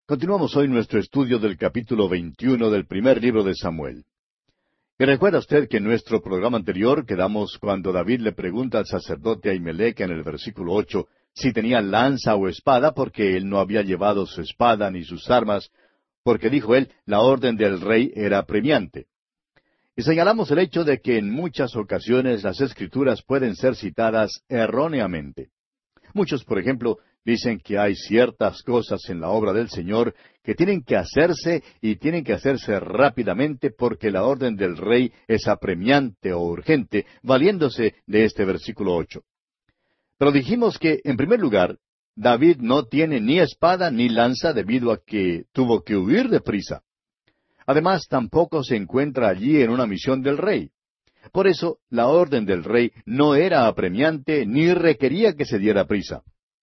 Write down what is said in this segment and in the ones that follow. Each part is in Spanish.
Continuamos hoy nuestro estudio del capítulo 21 del primer libro de Samuel. Y recuerda usted que en nuestro programa anterior quedamos cuando David le pregunta al sacerdote Ahimelech en el versículo 8 si tenía lanza o espada, porque él no había llevado su espada ni sus armas, porque dijo él, la orden del rey era apremiante. Y señalamos el hecho de que en muchas ocasiones las Escrituras pueden ser citadas erróneamente. Muchos, por ejemplo, dicen que hay ciertas cosas en la obra del Señor que tienen que hacerse y tienen que hacerse rápidamente porque la orden del rey es apremiante o urgente, valiéndose de este versículo 8. Pero dijimos que, en primer lugar, David no tiene ni espada ni lanza debido a que tuvo que huir deprisa. Además, tampoco se encuentra allí en una misión del rey. Por eso, la orden del rey no era apremiante ni requería que se diera prisa.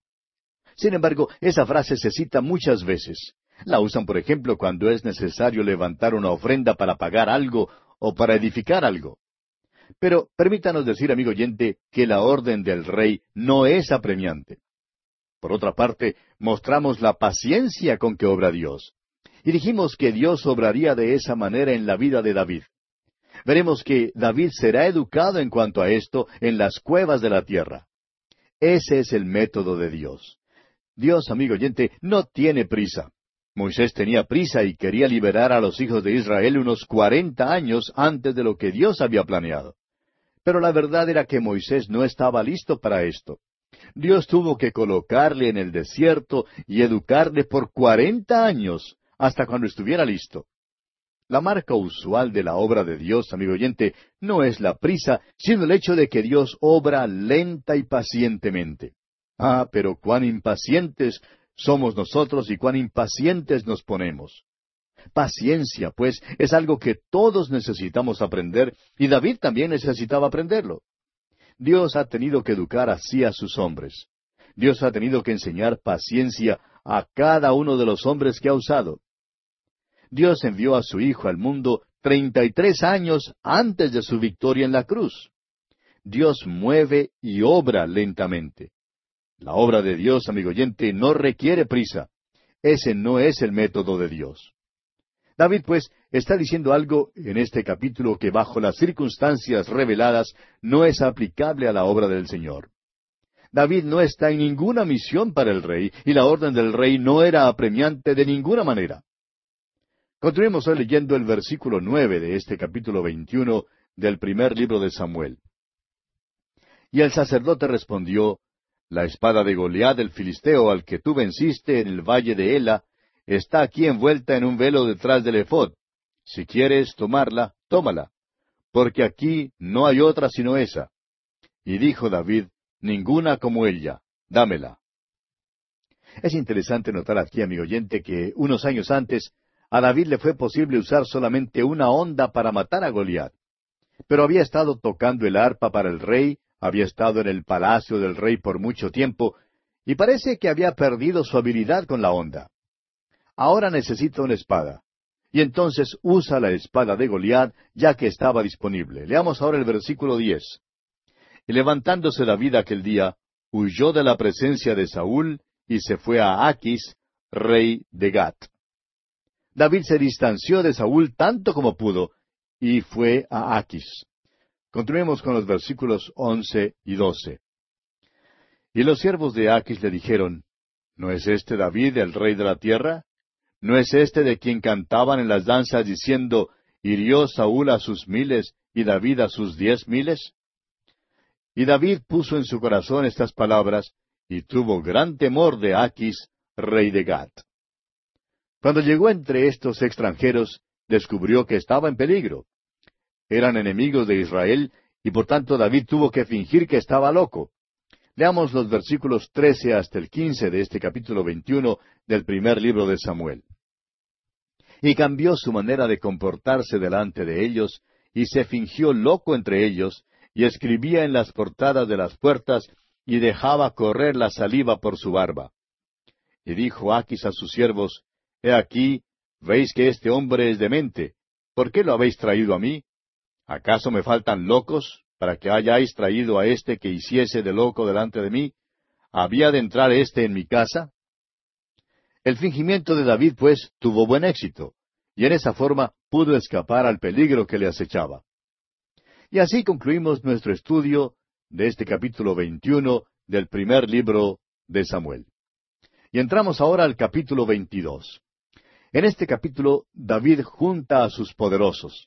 Sin embargo, esa frase se cita muchas veces. La usan, por ejemplo, cuando es necesario levantar una ofrenda para pagar algo o para edificar algo. Pero permítanos decir, amigo oyente, que la orden del rey no es apremiante. Por otra parte, mostramos la paciencia con que obra Dios. Y dijimos que Dios obraría de esa manera en la vida de David. Veremos que David será educado en cuanto a esto en las cuevas de la tierra. Ese es el método de Dios. Dios, amigo oyente, no tiene prisa. Moisés tenía prisa y quería liberar a los hijos de Israel unos 40 años antes de lo que Dios había planeado. Pero la verdad era que Moisés no estaba listo para esto. Dios tuvo que colocarle en el desierto y educarle por 40 años, hasta cuando estuviera listo. La marca usual de la obra de Dios, amigo oyente, no es la prisa, sino el hecho de que Dios obra lenta y pacientemente. Ah, pero cuán impacientes somos nosotros y cuán impacientes nos ponemos. Paciencia, pues, es algo que todos necesitamos aprender, y David también necesitaba aprenderlo. Dios ha tenido que educar así a sus hombres. Dios ha tenido que enseñar paciencia a cada uno de los hombres que ha usado. Dios envió a su Hijo al mundo 33 años antes de su victoria en la cruz. Dios mueve y obra lentamente. La obra de Dios, amigo oyente, no requiere prisa. Ese no es el método de Dios. David, pues, está diciendo algo en este capítulo que bajo las circunstancias reveladas no es aplicable a la obra del Señor. David no está en ninguna misión para el rey, y la orden del rey no era apremiante de ninguna manera. Continuemos hoy leyendo el versículo 9 de este capítulo 21 del primer libro de Samuel. Y el sacerdote respondió, la espada de Goliat el filisteo al que tú venciste en el valle de Ela, está aquí envuelta en un velo detrás del ephod. Si quieres tomarla, tómala, porque aquí no hay otra sino esa. Y dijo David, ninguna como ella, dámela. Es interesante notar aquí, amigo oyente, que unos años antes a David le fue posible usar solamente una honda para matar a Goliat. Pero había estado tocando el arpa para el rey, había estado en el palacio del rey por mucho tiempo, y parece que había perdido su habilidad con la honda. Ahora necesita una espada. Y entonces usa la espada de Goliat, ya que estaba disponible. Leamos ahora el versículo 10. Y levantándose David aquel día, huyó de la presencia de Saúl, y se fue a Aquis, rey de Gat. David se distanció de Saúl tanto como pudo, y fue a Aquis. Continuemos con los versículos 11 y 12. Y los siervos de Aquis le dijeron, ¿no es este David el rey de la tierra? ¿No es este de quien cantaban en las danzas diciendo, hirió Saúl a sus 1000 y David a sus 10,000? Y David puso en su corazón estas palabras, y tuvo gran temor de Aquis, rey de Gat. Cuando llegó entre estos extranjeros, descubrió que estaba en peligro. Eran enemigos de Israel, y por tanto David tuvo que fingir que estaba loco. Leamos los versículos 13 hasta el 15 de este capítulo 21 del primer libro de Samuel. Y cambió su manera de comportarse delante de ellos, y se fingió loco entre ellos, y escribía en las portadas de las puertas, y dejaba correr la saliva por su barba. Y dijo Aquis a sus siervos, He aquí, veis que este hombre es demente. ¿Por qué lo habéis traído a mí? ¿Acaso me faltan locos, para que hayáis traído a este que hiciese de loco delante de mí? ¿Había de entrar éste en mi casa? El fingimiento de David, pues, tuvo buen éxito, y en esa forma pudo escapar al peligro que le acechaba. Y así concluimos nuestro estudio de este capítulo 21 del primer libro de Samuel. Y entramos ahora al capítulo 22. En este capítulo, David junta a sus poderosos.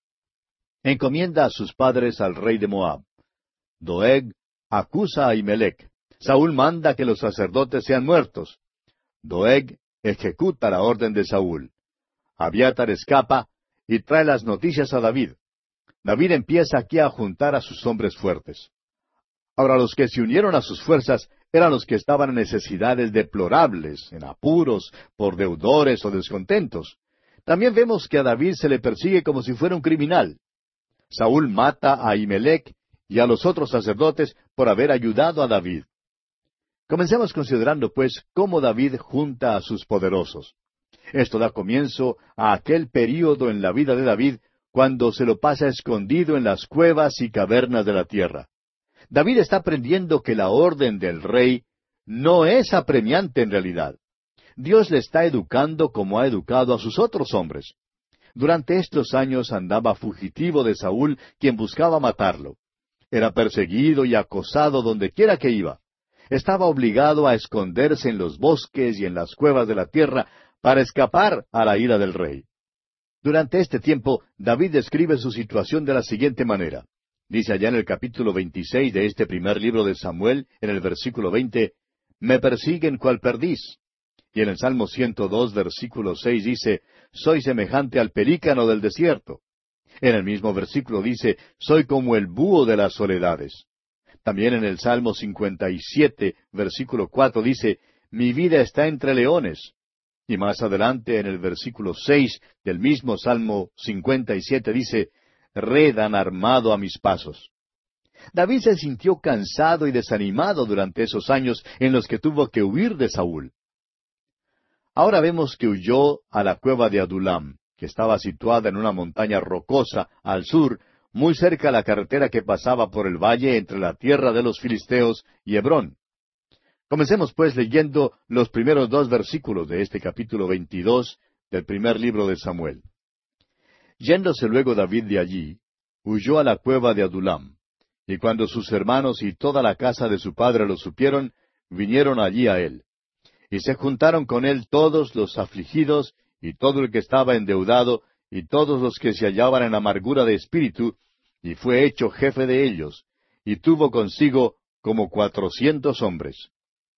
Encomienda a sus padres al rey de Moab. Doeg acusa a Ahimelech. Saúl manda que los sacerdotes sean muertos. Doeg ejecuta la orden de Saúl. Abiatar escapa y trae las noticias a David. David empieza aquí a juntar a sus hombres fuertes. Ahora, los que se unieron a sus fuerzas eran los que estaban en necesidades deplorables, en apuros, por deudores o descontentos. También vemos que a David se le persigue como si fuera un criminal. Saúl mata a Ahimelech y a los otros sacerdotes por haber ayudado a David. Comencemos considerando, pues, cómo David junta a sus poderosos. Esto da comienzo a aquel período en la vida de David cuando se lo pasa escondido en las cuevas y cavernas de la tierra. David está aprendiendo que la orden del rey no es apremiante en realidad. Dios le está educando como ha educado a sus otros hombres. Durante estos años andaba fugitivo de Saúl, quien buscaba matarlo. Era perseguido y acosado donde quiera que iba. Estaba obligado a esconderse en los bosques y en las cuevas de la tierra para escapar a la ira del rey. Durante este tiempo, David describe su situación de la siguiente manera. Dice allá en el capítulo 26 de este primer libro de Samuel, en el versículo 20, «Me persiguen cual perdiz». Y en el Salmo 102, versículo 6 dice, «Soy semejante al pelícano del desierto». En el mismo versículo dice, «Soy como el búho de las soledades». También en el Salmo 57, versículo 4 dice, «Mi vida está entre leones». Y más adelante, en el versículo 6 del mismo Salmo 57 dice, «Red han armado a mis pasos». David se sintió cansado y desanimado durante esos años en los que tuvo que huir de Saúl. Ahora vemos que huyó a la cueva de Adulam, que estaba situada en una montaña rocosa al sur, muy cerca de la carretera que pasaba por el valle entre la tierra de los filisteos y Hebrón. Comencemos pues leyendo los primeros 2 versículos de este capítulo 22 del primer libro de Samuel. Yéndose luego David de allí, huyó a la cueva de Adulam, y cuando sus hermanos y toda la casa de su padre lo supieron, vinieron allí a él. Y se juntaron con él todos los afligidos, y todo el que estaba endeudado, y todos los que se hallaban en amargura de espíritu, y fue hecho jefe de ellos, y tuvo consigo como 400 hombres.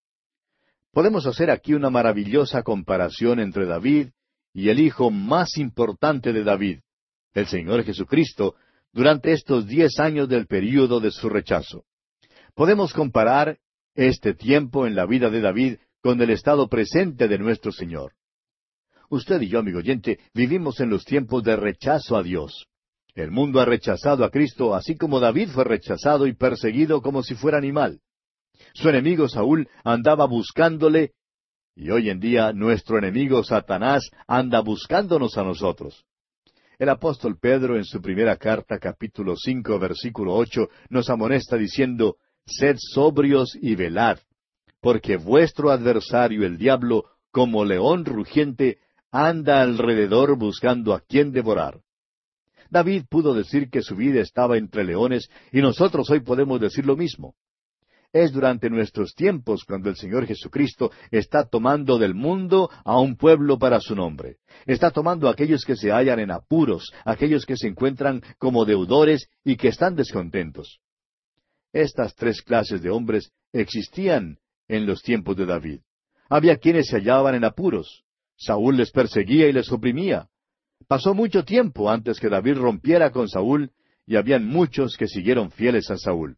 Podemos hacer aquí una maravillosa comparación entre David y el hijo más importante de David, el Señor Jesucristo, durante estos 10 años del período de su rechazo. Podemos comparar este tiempo en la vida de David con el estado presente de nuestro Señor. Usted y yo, amigo oyente, vivimos en los tiempos de rechazo a Dios. El mundo ha rechazado a Cristo, así como David fue rechazado y perseguido como si fuera animal. Su enemigo Saúl andaba buscándole, y hoy en día nuestro enemigo Satanás anda buscándonos a nosotros. El apóstol Pedro en su primera carta, capítulo 5, versículo 8, nos amonesta diciendo, «Sed sobrios y velad, porque vuestro adversario el diablo, como león rugiente, anda alrededor buscando a quien devorar». David pudo decir que su vida estaba entre leones, y nosotros hoy podemos decir lo mismo. Es durante nuestros tiempos cuando el Señor Jesucristo está tomando del mundo a un pueblo para su nombre. Está tomando a aquellos que se hallan en apuros, aquellos que se encuentran como deudores y que están descontentos. Estas 3 clases de hombres existían en los tiempos de David. Había quienes se hallaban en apuros. Saúl les perseguía y les oprimía. Pasó mucho tiempo antes que David rompiera con Saúl, y habían muchos que siguieron fieles a Saúl.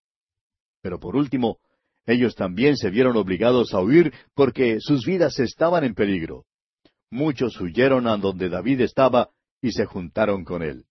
Pero por último, ellos también se vieron obligados a huir porque sus vidas estaban en peligro. Muchos huyeron a donde David estaba y se juntaron con él.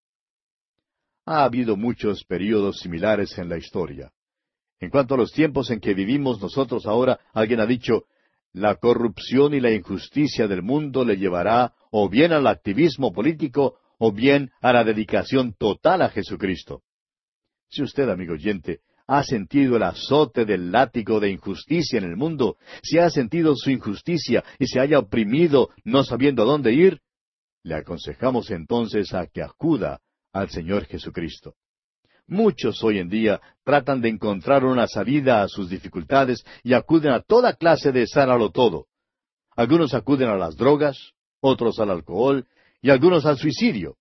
Ha habido muchos períodos similares en la historia. En cuanto a los tiempos en que vivimos nosotros ahora, alguien ha dicho, la corrupción y la injusticia del mundo le llevará o bien al activismo político o bien a la dedicación total a Jesucristo. Si usted, amigo oyente, ha sentido el azote del látigo de injusticia en el mundo, si ha sentido su injusticia y se haya oprimido no sabiendo a dónde ir, le aconsejamos entonces a que acuda al Señor Jesucristo. Muchos hoy en día tratan de encontrar una salida a sus dificultades y acuden a toda clase de sánalo todo. Algunos acuden a las drogas, otros al alcohol y algunos al suicidio.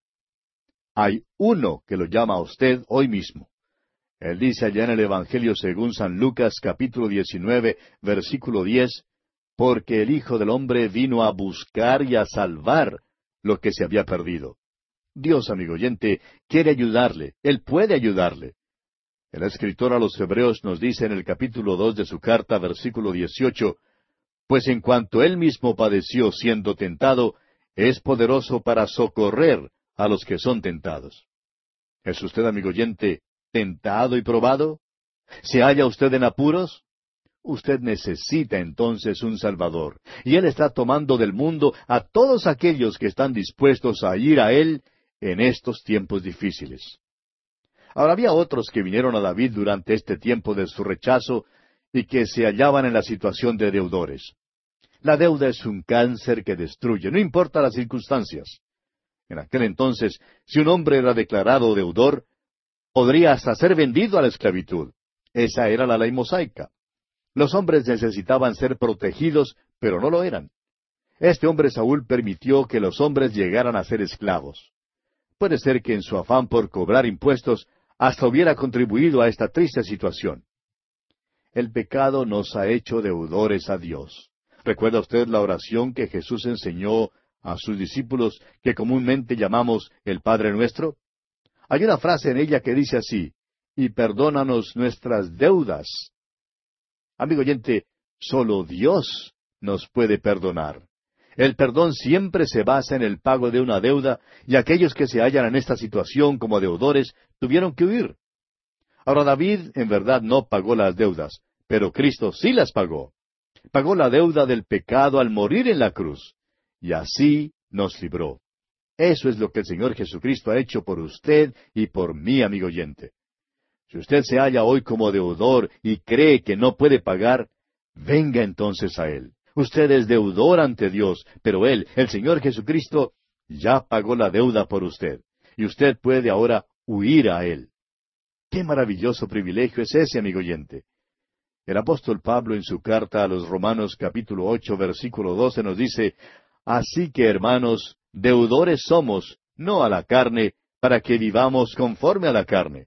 Hay uno que lo llama a usted hoy mismo. Él dice allá en el Evangelio según San Lucas capítulo 19, versículo 10, porque el Hijo del Hombre vino a buscar y a salvar lo que se había perdido. Dios, amigo oyente, quiere ayudarle. Él puede ayudarle. El escritor a los Hebreos nos dice en el capítulo 2 de su carta, versículo 18, pues en cuanto él mismo padeció siendo tentado, es poderoso para socorrer a los que son tentados. ¿Es usted, amigo oyente, tentado y probado? ¿Se halla usted en apuros? Usted necesita entonces un Salvador, y Él está tomando del mundo a todos aquellos que están dispuestos a ir a Él en estos tiempos difíciles. Ahora había otros que vinieron a David durante este tiempo de su rechazo y que se hallaban en la situación de deudores. La deuda es un cáncer que destruye, no importa las circunstancias. En aquel entonces, si un hombre era declarado deudor, podría hasta ser vendido a la esclavitud. Esa era la ley mosaica. Los hombres necesitaban ser protegidos, pero no lo eran. Este hombre Saúl permitió que los hombres llegaran a ser esclavos. Puede ser que en su afán por cobrar impuestos hasta hubiera contribuido a esta triste situación. El pecado nos ha hecho deudores a Dios. ¿Recuerda usted la oración que Jesús enseñó a sus discípulos que comúnmente llamamos el Padre Nuestro? Hay una frase en ella que dice así, y perdónanos nuestras deudas. Amigo oyente, solo Dios nos puede perdonar. El perdón siempre se basa en el pago de una deuda, y aquellos que se hallan en esta situación como deudores tuvieron que huir. Ahora David en verdad no pagó las deudas, pero Cristo sí las pagó. Pagó la deuda del pecado al morir en la cruz, y así nos libró. Eso es lo que el Señor Jesucristo ha hecho por usted y por mí, amigo oyente. Si usted se halla hoy como deudor y cree que no puede pagar, venga entonces a Él. Usted es deudor ante Dios, pero Él, el Señor Jesucristo, ya pagó la deuda por usted, y usted puede ahora huir a Él. ¡Qué maravilloso privilegio es ese, amigo oyente! El apóstol Pablo en su carta a los Romanos capítulo 8, versículo 12 nos dice, así que, hermanos, deudores somos, no a la carne, para que vivamos conforme a la carne.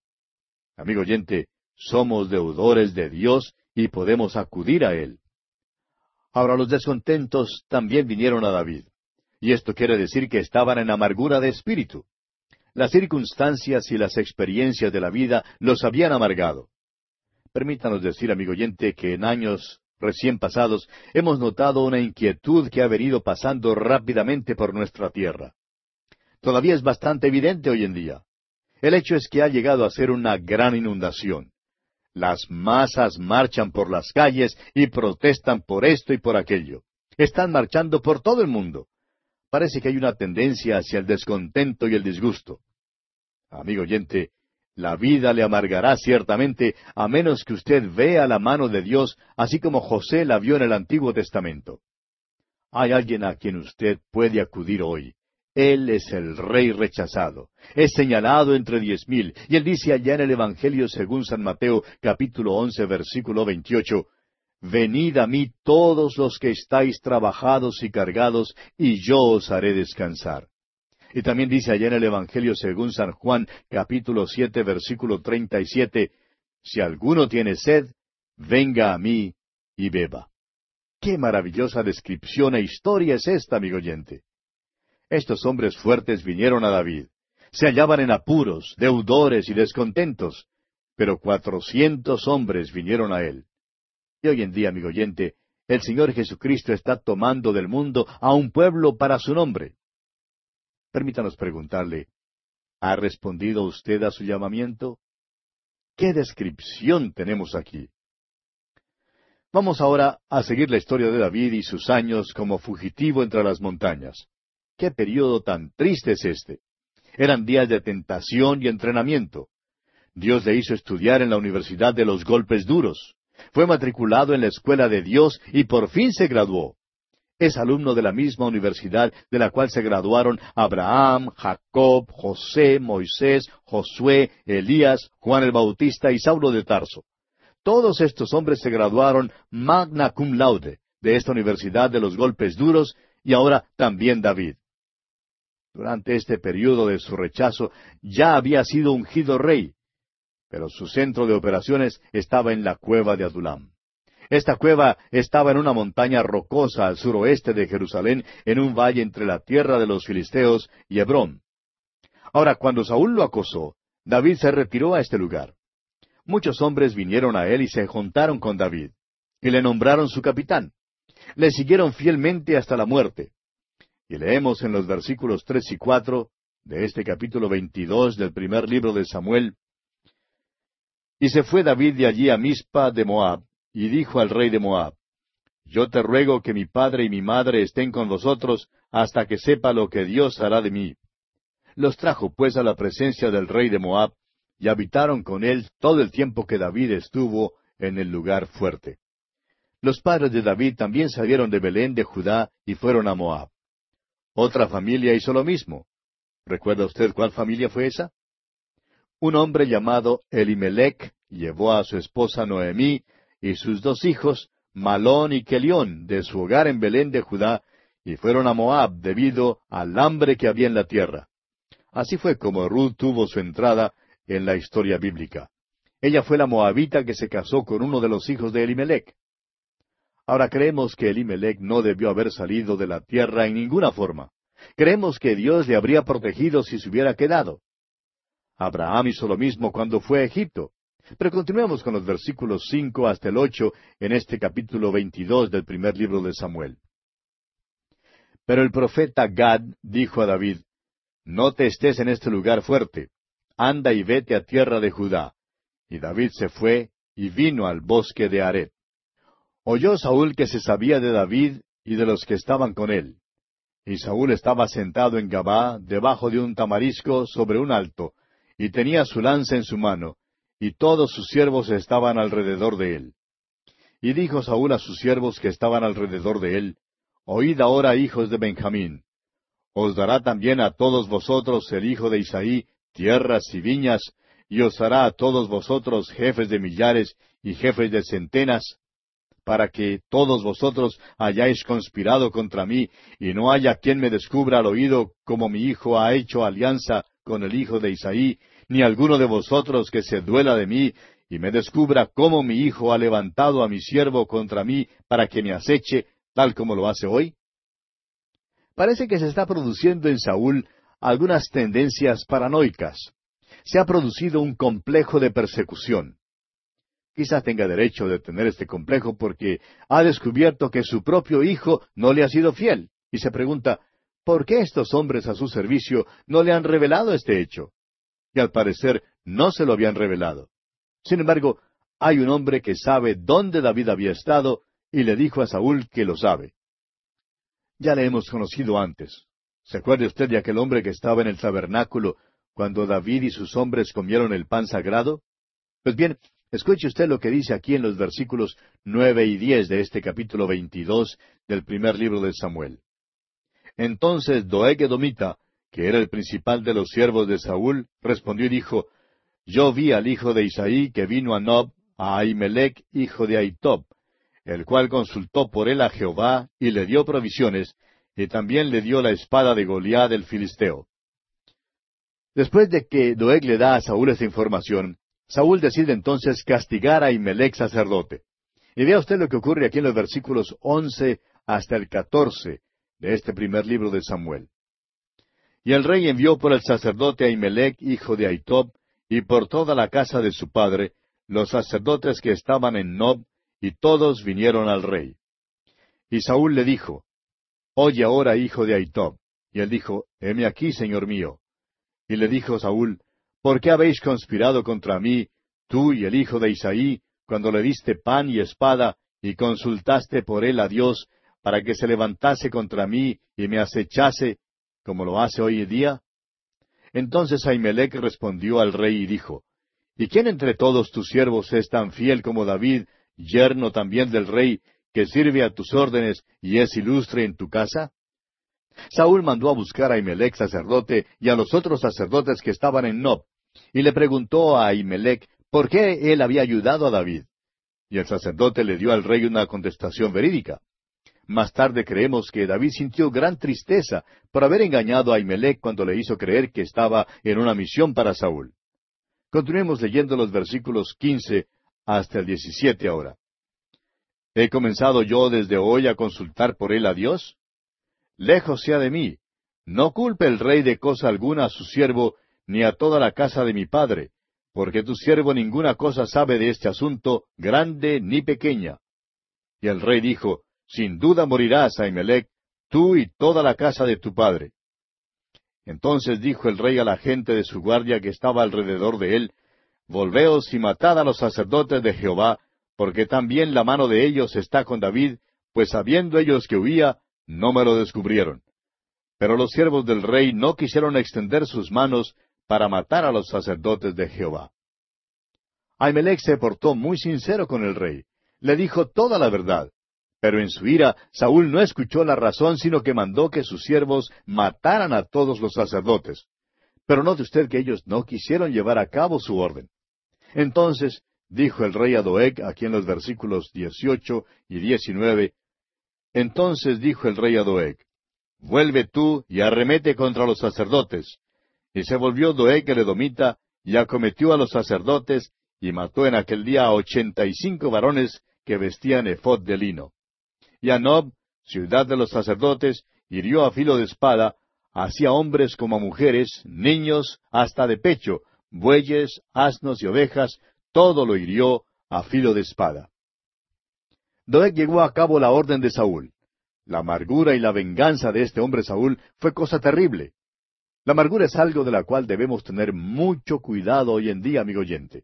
Amigo oyente, somos deudores de Dios y podemos acudir a Él. Ahora los descontentos también vinieron a David, y esto quiere decir que estaban en amargura de espíritu. Las circunstancias y las experiencias de la vida los habían amargado. Permítanos decir, amigo oyente, que en años recién pasados hemos notado una inquietud que ha venido pasando rápidamente por nuestra tierra. Todavía es bastante evidente hoy en día. El hecho es que ha llegado a ser una gran inundación. Las masas marchan por las calles y protestan por esto y por aquello. Están marchando por todo el mundo. Parece que hay una tendencia hacia el descontento y el disgusto. Amigo oyente, la vida le amargará ciertamente a menos que usted vea la mano de Dios, así como José la vio en el Antiguo Testamento. Hay alguien a quien usted puede acudir hoy. Él es el Rey rechazado. Es señalado entre 10,000. Y él dice allá en el Evangelio según San Mateo, capítulo 11, versículo 28, venid a mí todos los que estáis trabajados y cargados, y yo os haré descansar. Y también dice allá en el Evangelio según San Juan, capítulo 7, versículo 37, si alguno tiene sed, venga a mí y beba. ¡Qué maravillosa descripción e historia es esta, amigo oyente! Estos hombres fuertes vinieron a David. Se hallaban en apuros, deudores y descontentos, pero 400 hombres vinieron a él. Y hoy en día, amigo oyente, el Señor Jesucristo está tomando del mundo a un pueblo para su nombre. Permítanos preguntarle, ¿ha respondido usted a su llamamiento? ¿Qué descripción tenemos aquí? Vamos ahora a seguir la historia de David y sus años como fugitivo entre las montañas. ¡Qué período tan triste es este! Eran días de tentación y entrenamiento. Dios le hizo estudiar en la Universidad de los Golpes Duros. Fue matriculado en la Escuela de Dios y por fin se graduó. Es alumno de la misma universidad de la cual se graduaron Abraham, Jacob, José, Moisés, Josué, Elías, Juan el Bautista y Saulo de Tarso. Todos estos hombres se graduaron magna cum laude de esta Universidad de los Golpes Duros, y ahora también David. Durante este período de su rechazo ya había sido ungido rey, pero su centro de operaciones estaba en la cueva de Adulam. Esta cueva estaba en una montaña rocosa al suroeste de Jerusalén, en un valle entre la tierra de los filisteos y Hebrón. Ahora, cuando Saúl lo acosó, David se retiró a este lugar. Muchos hombres vinieron a él y se juntaron con David, y le nombraron su capitán. Le siguieron fielmente hasta la muerte. Y leemos en los versículos 3 y 4 de este capítulo 22 del primer libro de Samuel: Y se fue David de allí a Mizpa de Moab, y dijo al rey de Moab: Yo te ruego que mi padre y mi madre estén con vosotros hasta que sepa lo que Dios hará de mí. Los trajo pues a la presencia del rey de Moab, y habitaron con él todo el tiempo que David estuvo en el lugar fuerte. Los padres de David también salieron de Belén de Judá y fueron a Moab. Otra familia hizo lo mismo. ¿Recuerda usted cuál familia fue esa? Un hombre llamado Elimelech llevó a su esposa Noemí y sus dos hijos, Malón y Kelión, de su hogar en Belén de Judá, y fueron a Moab debido al hambre que había en la tierra. Así fue como Ruth tuvo su entrada en la historia bíblica. Ella fue la moabita que se casó con uno de los hijos de Elimelech. Ahora creemos que Elimelech no debió haber salido de la tierra en ninguna forma. Creemos que Dios le habría protegido si se hubiera quedado. Abraham hizo lo mismo cuando fue a Egipto. Pero continuemos con los versículos 5 hasta el 8 en este capítulo 22 del primer libro de Samuel. Pero el profeta Gad dijo a David: No te estés en este lugar fuerte. Anda y vete a tierra de Judá. Y David se fue y vino al bosque de Aret. Oyó Saúl que se sabía de David y de los que estaban con él. Y Saúl estaba sentado en Gabá, debajo de un tamarisco sobre un alto, y tenía su lanza en su mano, y todos sus siervos estaban alrededor de él. Y dijo Saúl a sus siervos que estaban alrededor de él: Oíd ahora, hijos de Benjamín. Os dará también a todos vosotros el hijo de Isaí tierras y viñas, y os hará a todos vosotros jefes de millares y jefes de centenas, para que todos vosotros hayáis conspirado contra mí, y no haya quien me descubra al oído como mi hijo ha hecho alianza con el hijo de Isaí, ni alguno de vosotros que se duela de mí, y me descubra cómo mi hijo ha levantado a mi siervo contra mí para que me aceche, tal como lo hace hoy. Parece que se está produciendo en Saúl algunas tendencias paranoicas. Se ha producido un complejo de persecución. Quizás tenga derecho de tener este complejo porque ha descubierto que su propio hijo no le ha sido fiel, y se pregunta: ¿por qué estos hombres a su servicio no le han revelado este hecho? Y al parecer no se lo habían revelado. Sin embargo, hay un hombre que sabe dónde David había estado, y le dijo a Saúl que lo sabe. Ya le hemos conocido antes. ¿Se acuerda usted de aquel hombre que estaba en el tabernáculo cuando David y sus hombres comieron el pan sagrado? Pues bien, escuche usted lo que dice aquí en los versículos 9 y 10 de este capítulo 22 del primer libro de Samuel. Entonces Doeg edomita, que era el principal de los siervos de Saúl, respondió y dijo: Yo vi al hijo de Isaí que vino a Nob, a Ahimelech, hijo de Ahitob, el cual consultó por él a Jehová, y le dio provisiones, y también le dio la espada de Goliat el filisteo. Después de que Doeg le da a Saúl esta información, Saúl decide entonces castigar a Ahimelech sacerdote. Y vea usted lo que ocurre aquí en los versículos 11 hasta el 14 de este primer libro de Samuel. Y el rey envió por el sacerdote Ahimelech, hijo de Ahitob, y por toda la casa de su padre, los sacerdotes que estaban en Nob, y todos vinieron al rey. Y Saúl le dijo: Oye ahora, hijo de Ahitob. Y él dijo: Heme aquí, señor mío. Y le dijo Saúl: ¿por qué habéis conspirado contra mí, tú y el hijo de Isaí, cuando le diste pan y espada, y consultaste por él a Dios, para que se levantase contra mí y me acechase, como lo hace hoy día? Entonces Ahimelech respondió al rey y dijo: ¿Y quién entre todos tus siervos es tan fiel como David, yerno también del rey, que sirve a tus órdenes y es ilustre en tu casa? Saúl mandó a buscar a Ahimelech sacerdote y a los otros sacerdotes que estaban en Nob, y le preguntó a Ahimelech por qué él había ayudado a David. Y el sacerdote le dio al rey una contestación verídica. Más tarde creemos que David sintió gran tristeza por haber engañado a Ahimelech cuando le hizo creer que estaba en una misión para Saúl. Continuemos leyendo los versículos 15 hasta el 17 ahora. ¿He comenzado yo desde hoy a consultar por él a Dios? Lejos sea de mí. No culpe el rey de cosa alguna a su siervo, ni a toda la casa de mi padre, porque tu siervo ninguna cosa sabe de este asunto, grande ni pequeña. Y el rey dijo, Sin duda morirás, Ahimelech, tú y toda la casa de tu padre. Entonces dijo el rey a la gente de su guardia que estaba alrededor de él, Volveos y matad a los sacerdotes de Jehová, porque también la mano de ellos está con David, pues sabiendo ellos que huía, no me lo descubrieron. Pero los siervos del rey no quisieron extender sus manos para matar a los sacerdotes de Jehová. Ahimelech se portó muy sincero con el rey. Le dijo toda la verdad. Pero en su ira, Saúl no escuchó la razón, sino que mandó que sus siervos mataran a todos los sacerdotes. Pero note usted que ellos no quisieron llevar a cabo su orden. Entonces dijo el rey a Doeg, aquí en los versículos 18 y 19, Entonces dijo el rey a Doeg, Vuelve tú y arremete contra los sacerdotes. Y se volvió Doeg el edomita, y acometió a los sacerdotes, y mató en aquel día a 85 varones que vestían ephod de lino. Y a Nob, ciudad de los sacerdotes, hirió a filo de espada, así a hombres como a mujeres, niños, hasta de pecho, bueyes, asnos y ovejas, todo lo hirió a filo de espada. Doeg llevó a cabo la orden de Saúl. La amargura y la venganza de este hombre Saúl fue cosa terrible. La amargura es algo de la cual debemos tener mucho cuidado hoy en día, amigo oyente.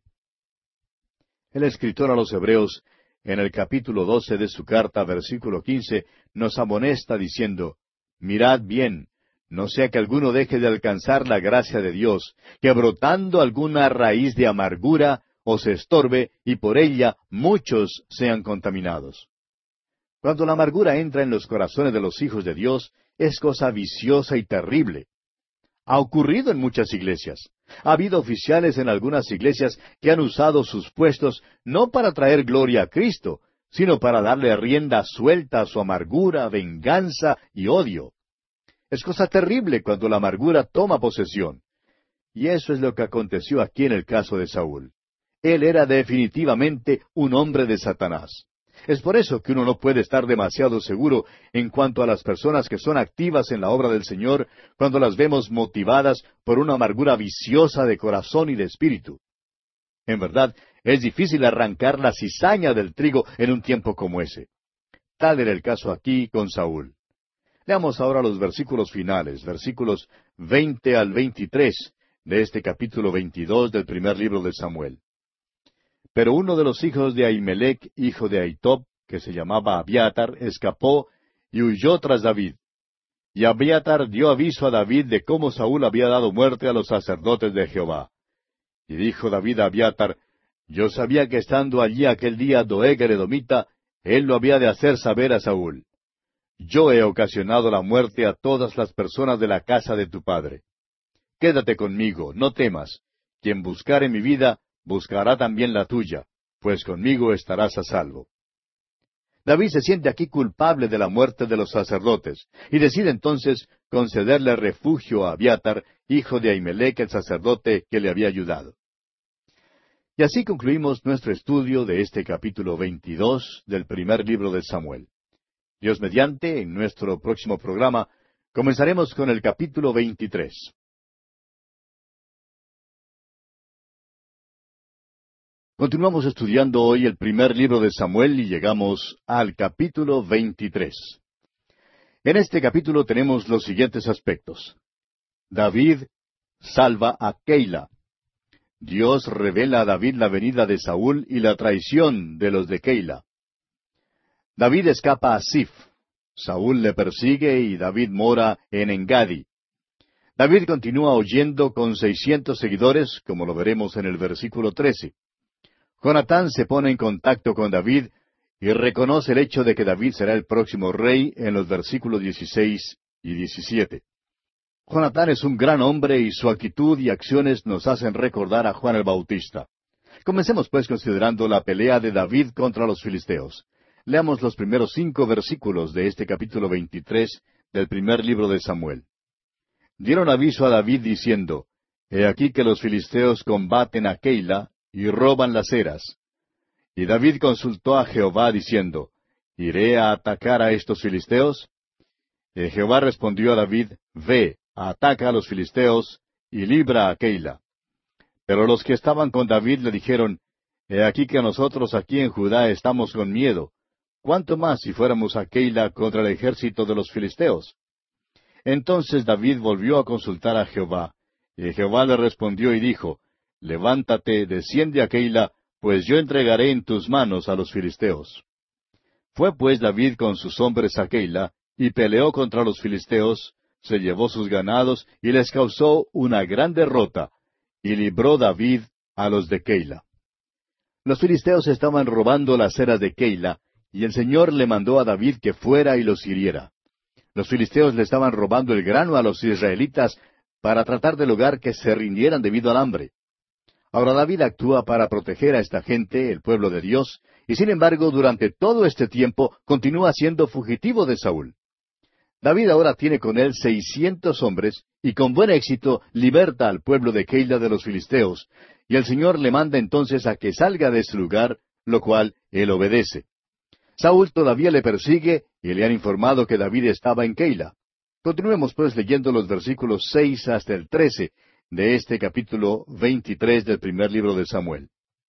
El escritor a los Hebreos, en el capítulo 12 de su carta, versículo 15, nos amonesta diciendo, Mirad bien, no sea que alguno deje de alcanzar la gracia de Dios, que brotando alguna raíz de amargura os estorbe, y por ella muchos sean contaminados. Cuando la amargura entra en los corazones de los hijos de Dios, es cosa viciosa y terrible. Ha ocurrido en muchas iglesias. Ha habido oficiales en algunas iglesias que han usado sus puestos no para traer gloria a Cristo, sino para darle rienda suelta a su amargura, venganza y odio. Es cosa terrible cuando la amargura toma posesión. Y eso es lo que aconteció aquí en el caso de Saúl. Él era definitivamente un hombre de Satanás. Es por eso que uno no puede estar demasiado seguro en cuanto a las personas que son activas en la obra del Señor cuando las vemos motivadas por una amargura viciosa de corazón y de espíritu. En verdad, es difícil arrancar la cizaña del trigo en un tiempo como ese. Tal era el caso aquí con Saúl. Leamos ahora los versículos finales, versículos 20 al 23 de este capítulo 22 del primer libro de Samuel. Pero uno de los hijos de Ahimelech, hijo de Ahitob, que se llamaba Abiatar, escapó y huyó tras David. Y Abiatar dio aviso a David de cómo Saúl había dado muerte a los sacerdotes de Jehová. Y dijo David a Abiatar, Yo sabía que estando allí aquel día Doeg el edomita, él lo había de hacer saber a Saúl. Yo he ocasionado la muerte a todas las personas de la casa de tu padre. Quédate conmigo, no temas. Quien buscare mi vida, buscará también la tuya, pues conmigo estarás a salvo. David se siente aquí culpable de la muerte de los sacerdotes, y decide entonces concederle refugio a Abiatar, hijo de Ahimelech el sacerdote que le había ayudado. Y así concluimos nuestro estudio de este capítulo 22 del primer libro de Samuel. Dios mediante, en nuestro próximo programa, comenzaremos con el capítulo 23. Continuamos estudiando hoy el primer libro de Samuel y llegamos al capítulo 23. En este capítulo tenemos los siguientes aspectos. David salva a Keila. Dios revela a David la venida de Saúl y la traición de los de Keila. David escapa a Sif. Saúl le persigue y David mora en Engadi. David continúa huyendo con 600 seguidores, como lo veremos en el versículo 13. Jonatán se pone en contacto con David y reconoce el hecho de que David será el próximo rey en los versículos 16 y 17. Jonatán es un gran hombre y su actitud y acciones nos hacen recordar a Juan el Bautista. Comencemos pues considerando la pelea de David contra los filisteos. Leamos los primeros 5 versículos de este capítulo 23 del primer libro de Samuel. Dieron aviso a David diciendo, He aquí que los filisteos combaten a Keila y roban las eras. Y David consultó a Jehová diciendo, ¿Iré a atacar a estos filisteos? Y Jehová respondió a David, Ve, ataca a los filisteos y libra a Keila. Pero los que estaban con David le dijeron, He aquí que nosotros aquí en Judá estamos con miedo. ¿Cuánto más si fuéramos a Keila contra el ejército de los filisteos? Entonces David volvió a consultar a Jehová, y Jehová le respondió y dijo, Levántate, desciende a Keila, pues yo entregaré en tus manos a los filisteos. Fue pues David con sus hombres a Keila, y peleó contra los filisteos, se llevó sus ganados, y les causó una gran derrota, y libró David a los de Keila. Los filisteos estaban robando las eras de Keila, y el Señor le mandó a David que fuera y los hiriera. Los filisteos le estaban robando el grano a los israelitas para tratar de lograr que se rindieran debido al hambre. Ahora David actúa para proteger a esta gente, el pueblo de Dios, y sin embargo durante todo este tiempo continúa siendo fugitivo de Saúl. David ahora tiene con él 600 hombres, y con buen éxito liberta al pueblo de Keila de los filisteos, y el Señor le manda entonces a que salga de ese lugar, lo cual él obedece. Saúl todavía le persigue y le han informado que David estaba en Keila. Continuemos pues leyendo los versículos 6 hasta el 13 de este capítulo 23 del primer libro de Samuel.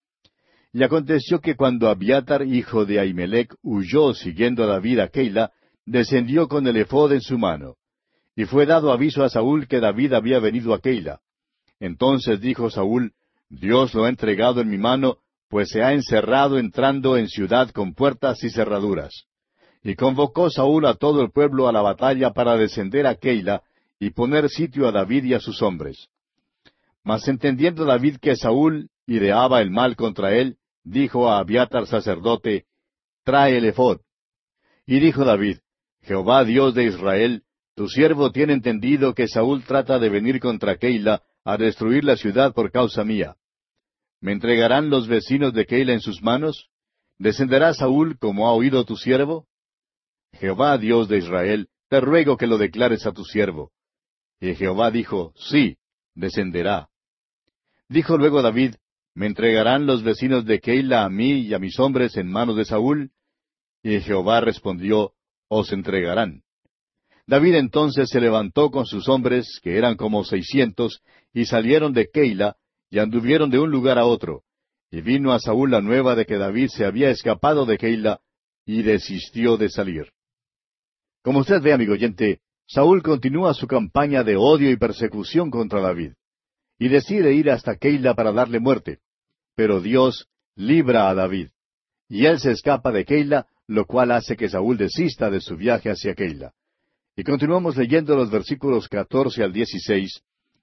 Y aconteció que cuando Abiatar, hijo de Ahimelech, huyó siguiendo a David a Keila, descendió con el ephod en su mano. Y fue dado aviso a Saúl que David había venido a Keila. Entonces dijo Saúl, Dios lo ha entregado en mi mano, pues se ha encerrado entrando en ciudad con puertas y cerraduras. Y convocó Saúl a todo el pueblo a la batalla para descender a Keila y poner sitio a David y a sus hombres. Mas entendiendo David que Saúl ideaba el mal contra él, dijo a Abiatar sacerdote, Trae el ephod. Y dijo David, Jehová Dios de Israel, tu siervo tiene entendido que Saúl trata de venir contra Keila a destruir la ciudad por causa mía. ¿Me entregarán los vecinos de Keila en sus manos? ¿Descenderá Saúl como ha oído tu siervo? Jehová Dios de Israel, te ruego que lo declares a tu siervo. Y Jehová dijo, Sí, descenderá. Dijo luego David, ¿me entregarán los vecinos de Keila a mí y a mis hombres en manos de Saúl? Y Jehová respondió, Os entregarán. David entonces se levantó con sus hombres, que eran como 600, y salieron de Keila, y anduvieron de un lugar a otro. Y vino a Saúl la nueva de que David se había escapado de Keila, y desistió de salir. Como usted ve, amigo oyente, Saúl continúa su campaña de odio y persecución contra David, y decide ir hasta Keila para darle muerte. Pero Dios libra a David, y él se escapa de Keila, lo cual hace que Saúl desista de su viaje hacia Keila. Y continuamos leyendo los versículos 14 al 16.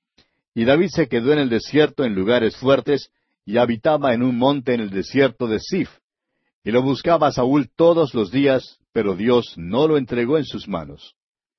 Y David se quedó en el desierto en lugares fuertes, y habitaba en un monte en el desierto de Sif. Y lo buscaba Saúl todos los días, pero Dios no lo entregó en sus manos.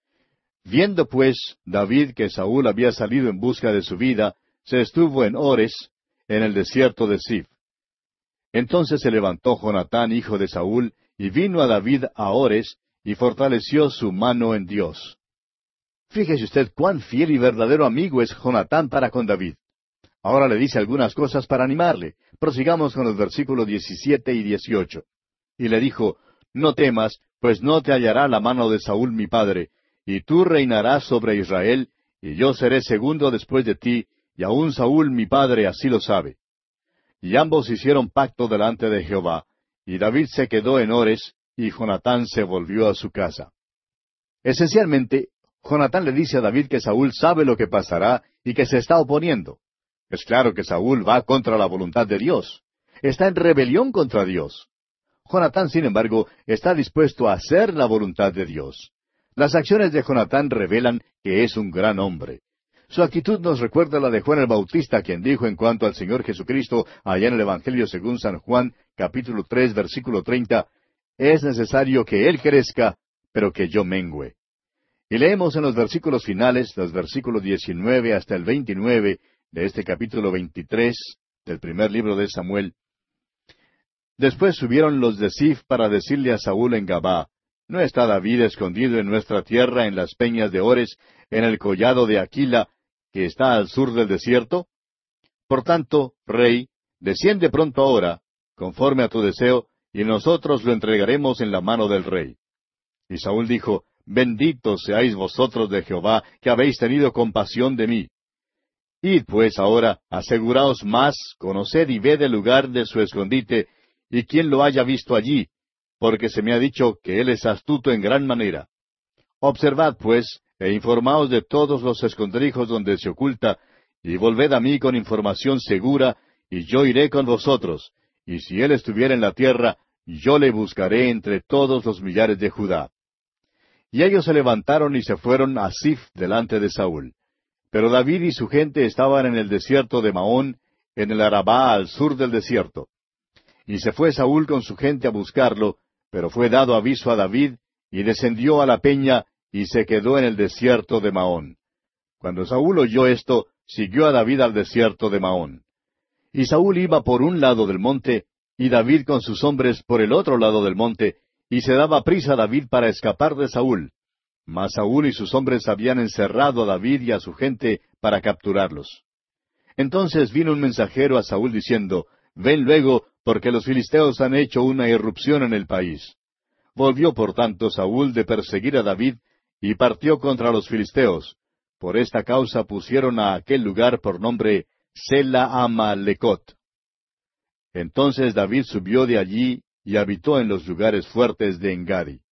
Viendo pues David que Saúl había salido en busca de su vida, se estuvo en Ores, en el desierto de Sif. Entonces se levantó Jonatán, hijo de Saúl, y vino a David a Ores, y fortaleció su mano en Dios. Fíjese usted cuán fiel y verdadero amigo es Jonatán para con David. Ahora le dice algunas cosas para animarle. Prosigamos con los versículos 17 y 18. Y le dijo, No temas, pues no te hallará la mano de Saúl mi padre, y tú reinarás sobre Israel, y yo seré segundo después de ti, y aun Saúl mi padre así lo sabe. Y ambos hicieron pacto delante de Jehová, y David se quedó en Ores, y Jonatán se volvió a su casa. Esencialmente, Jonatán le dice a David que Saúl sabe lo que pasará y que se está oponiendo. Es claro que Saúl va contra la voluntad de Dios. Está en rebelión contra Dios. Jonatán, sin embargo, está dispuesto a hacer la voluntad de Dios. Las acciones de Jonatán revelan que es un gran hombre. Su actitud nos recuerda la de Juan el Bautista, quien dijo en cuanto al Señor Jesucristo, allá en el Evangelio según San Juan, capítulo 3, versículo 30, «Es necesario que Él crezca, pero que yo mengüe». Y leemos en los versículos finales, los versículos 19 hasta el 29 de este capítulo 23 del primer libro de Samuel. Después subieron los de Ziph para decirle a Saúl en Gabá, ¿no está David escondido en nuestra tierra en las peñas de Ores, en el collado de Aquila, que está al sur del desierto? Por tanto, rey, desciende pronto ahora, conforme a tu deseo, y nosotros lo entregaremos en la mano del rey. Y Saúl dijo, Benditos seáis vosotros de Jehová, que habéis tenido compasión de mí. Id pues ahora, aseguraos más, conoced y ved el lugar de su escondite, y quien lo haya visto allí, porque se me ha dicho que él es astuto en gran manera. Observad pues, e informaos de todos los escondrijos donde se oculta, y volved a mí con información segura, y yo iré con vosotros, y si él estuviera en la tierra, yo le buscaré entre todos los millares de Judá. Y ellos se levantaron y se fueron a Ziph delante de Saúl. Pero David y su gente estaban en el desierto de Maón, en el Arabá al sur del desierto. Y se fue Saúl con su gente a buscarlo, pero fue dado aviso a David, y descendió a la peña, y se quedó en el desierto de Maón. Cuando Saúl oyó esto, siguió a David al desierto de Maón. Y Saúl iba por un lado del monte, y David con sus hombres por el otro lado del monte, y se daba prisa a David para escapar de Saúl. Mas Saúl y sus hombres habían encerrado a David y a su gente para capturarlos. Entonces vino un mensajero a Saúl diciendo, Ven luego, porque los filisteos han hecho una irrupción en el país. Volvió por tanto Saúl de perseguir a David, y partió contra los filisteos. Por esta causa pusieron a aquel lugar por nombre Sela Amalecot. Entonces David subió de allí, y habitó en los lugares fuertes de Engadi.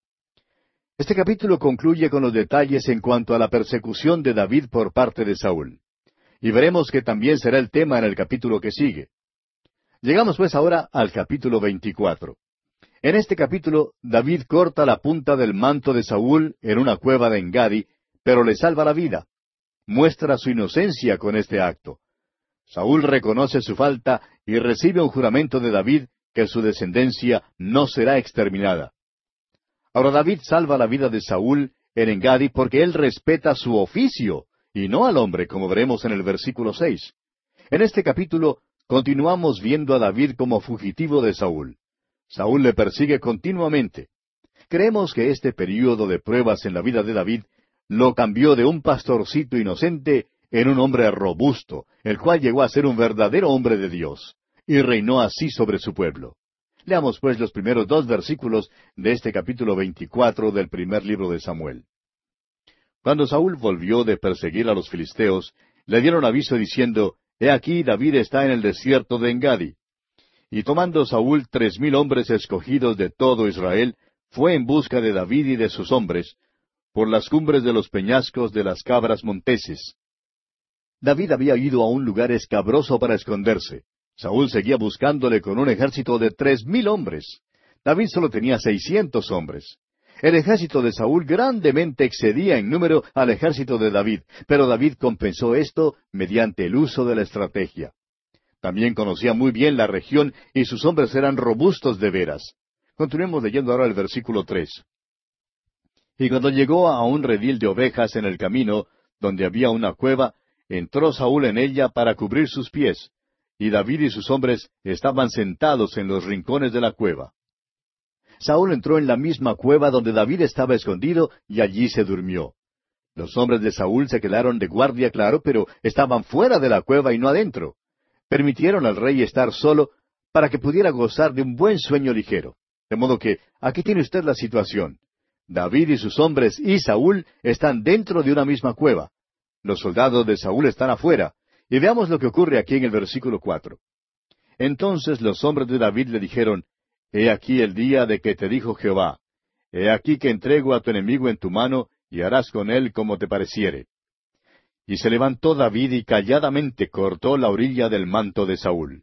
Este capítulo concluye con los detalles en cuanto a la persecución de David por parte de Saúl. Y veremos que también será el tema en el capítulo que sigue. Llegamos pues ahora al capítulo 24. En este capítulo, David corta la punta del manto de Saúl en una cueva de Engadi, pero le salva la vida. Muestra su inocencia con este acto. Saúl reconoce su falta y recibe un juramento de David que su descendencia no será exterminada. Ahora David salva la vida de Saúl en Engadi porque él respeta su oficio, y no al hombre, como veremos en el versículo 6. En este capítulo continuamos viendo a David como fugitivo de Saúl. Saúl le persigue continuamente. Creemos que este período de pruebas en la vida de David lo cambió de un pastorcito inocente en un hombre robusto, el cual llegó a ser un verdadero hombre de Dios, y reinó así sobre su pueblo. Leamos pues los primeros 2 versículos de este capítulo 24 del primer libro de Samuel. Cuando Saúl volvió de perseguir a los filisteos, le dieron aviso diciendo, He aquí David está en el desierto de Engadi. Y tomando Saúl 3,000 hombres escogidos de todo Israel, fue en busca de David y de sus hombres, por las cumbres de los peñascos de las cabras monteses. David había ido a un lugar escabroso para esconderse. Saúl seguía buscándole con un ejército de 3,000 hombres. David solo tenía 600 hombres. El ejército de Saúl grandemente excedía en número al ejército de David, pero David compensó esto mediante el uso de la estrategia. También conocía muy bien la región y sus hombres eran robustos de veras. Continuemos leyendo ahora el versículo 3. Y cuando llegó a un redil de ovejas en el camino, donde había una cueva, entró Saúl en ella para cubrir sus pies, y David y sus hombres estaban sentados en los rincones de la cueva. Saúl entró en la misma cueva donde David estaba escondido, y allí se durmió. Los hombres de Saúl se quedaron de guardia, claro, pero estaban fuera de la cueva y no adentro. Permitieron al rey estar solo para que pudiera gozar de un buen sueño ligero. De modo que aquí tiene usted la situación. David y sus hombres y Saúl están dentro de una misma cueva. Los soldados de Saúl están afuera. Y veamos lo que ocurre aquí en el versículo 4. Entonces los hombres de David le dijeron, He aquí el día de que te dijo Jehová, He aquí que entrego a tu enemigo en tu mano, y harás con él como te pareciere. Y se levantó David y calladamente cortó la orilla del manto de Saúl.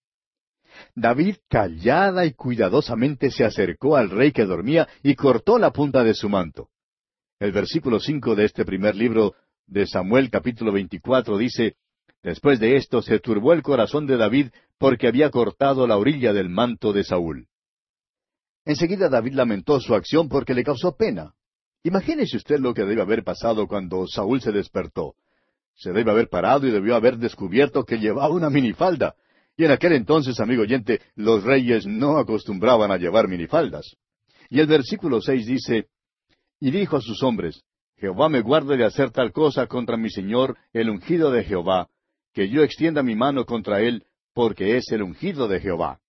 David callada y cuidadosamente se acercó al rey que dormía y cortó la punta de su manto. El versículo 5 de este primer libro de Samuel capítulo 24 dice, después de esto se turbó el corazón de David porque había cortado la orilla del manto de Saúl. Enseguida David lamentó su acción porque le causó pena. Imagínese usted lo que debe haber pasado cuando Saúl se despertó. Se debe haber parado y debió haber descubierto que llevaba una minifalda. Y en aquel entonces, amigo oyente, los reyes no acostumbraban a llevar minifaldas. Y el versículo 6 dice, y dijo a sus hombres, Jehová me guarde de hacer tal cosa contra mi señor, el ungido de Jehová, que yo extienda mi mano contra él, porque es el ungido de Jehová.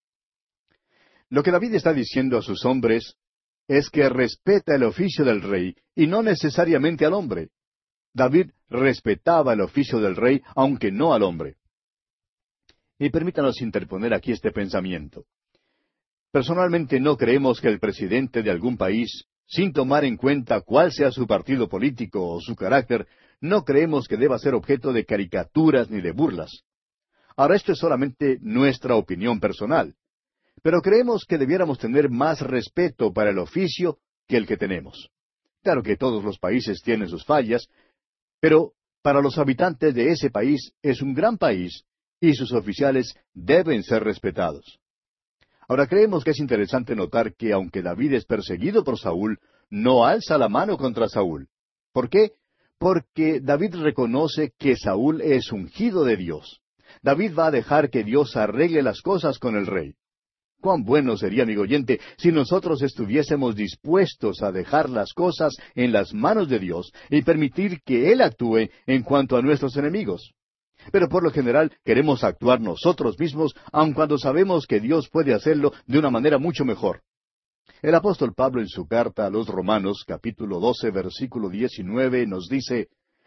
Lo que David está diciendo a sus hombres es que respeta el oficio del rey y no necesariamente al hombre. David respetaba el oficio del rey, aunque no al hombre. Y permítanos interponer aquí este pensamiento. Personalmente no creemos que el presidente de algún país, sin tomar en cuenta cuál sea su partido político o su carácter, no creemos que deba ser objeto de caricaturas ni de burlas. Ahora, esto es solamente nuestra opinión personal. Pero creemos que debiéramos tener más respeto para el oficio que el que tenemos. Claro que todos los países tienen sus fallas, pero para los habitantes de ese país es un gran país y sus oficiales deben ser respetados. Ahora creemos que es interesante notar que aunque David es perseguido por Saúl, no alza la mano contra Saúl. ¿Por qué? Porque David reconoce que Saúl es ungido de Dios. David va a dejar que Dios arregle las cosas con el rey. Cuán bueno sería, amigo oyente, si nosotros estuviésemos dispuestos a dejar las cosas en las manos de Dios y permitir que Él actúe en cuanto a nuestros enemigos. Pero por lo general queremos actuar nosotros mismos, aun cuando sabemos que Dios puede hacerlo de una manera mucho mejor. El apóstol Pablo en su carta a los Romanos, capítulo 12, versículo 19, nos dice,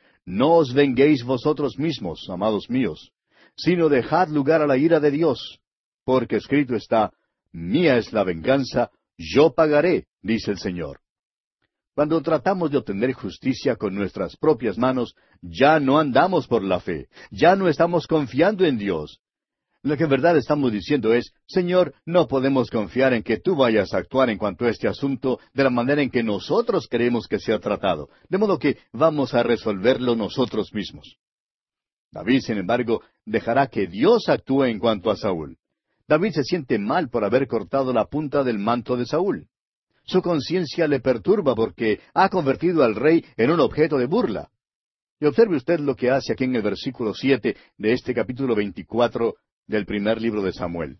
No os venguéis vosotros mismos, amados míos, sino dejad lugar a la ira de Dios, porque escrito está, Mía es la venganza, yo pagaré, dice el Señor. Cuando tratamos de obtener justicia con nuestras propias manos, ya no andamos por la fe, ya no estamos confiando en Dios. Lo que en verdad estamos diciendo es, Señor, no podemos confiar en que tú vayas a actuar en cuanto a este asunto de la manera en que nosotros queremos que sea tratado, de modo que vamos a resolverlo nosotros mismos. David, sin embargo, dejará que Dios actúe en cuanto a Saúl. David se siente mal por haber cortado la punta del manto de Saúl. Su conciencia le perturba porque ha convertido al rey en un objeto de burla. Y observe usted lo que hace aquí en el versículo 7 de este capítulo 24 del primer libro de Samuel.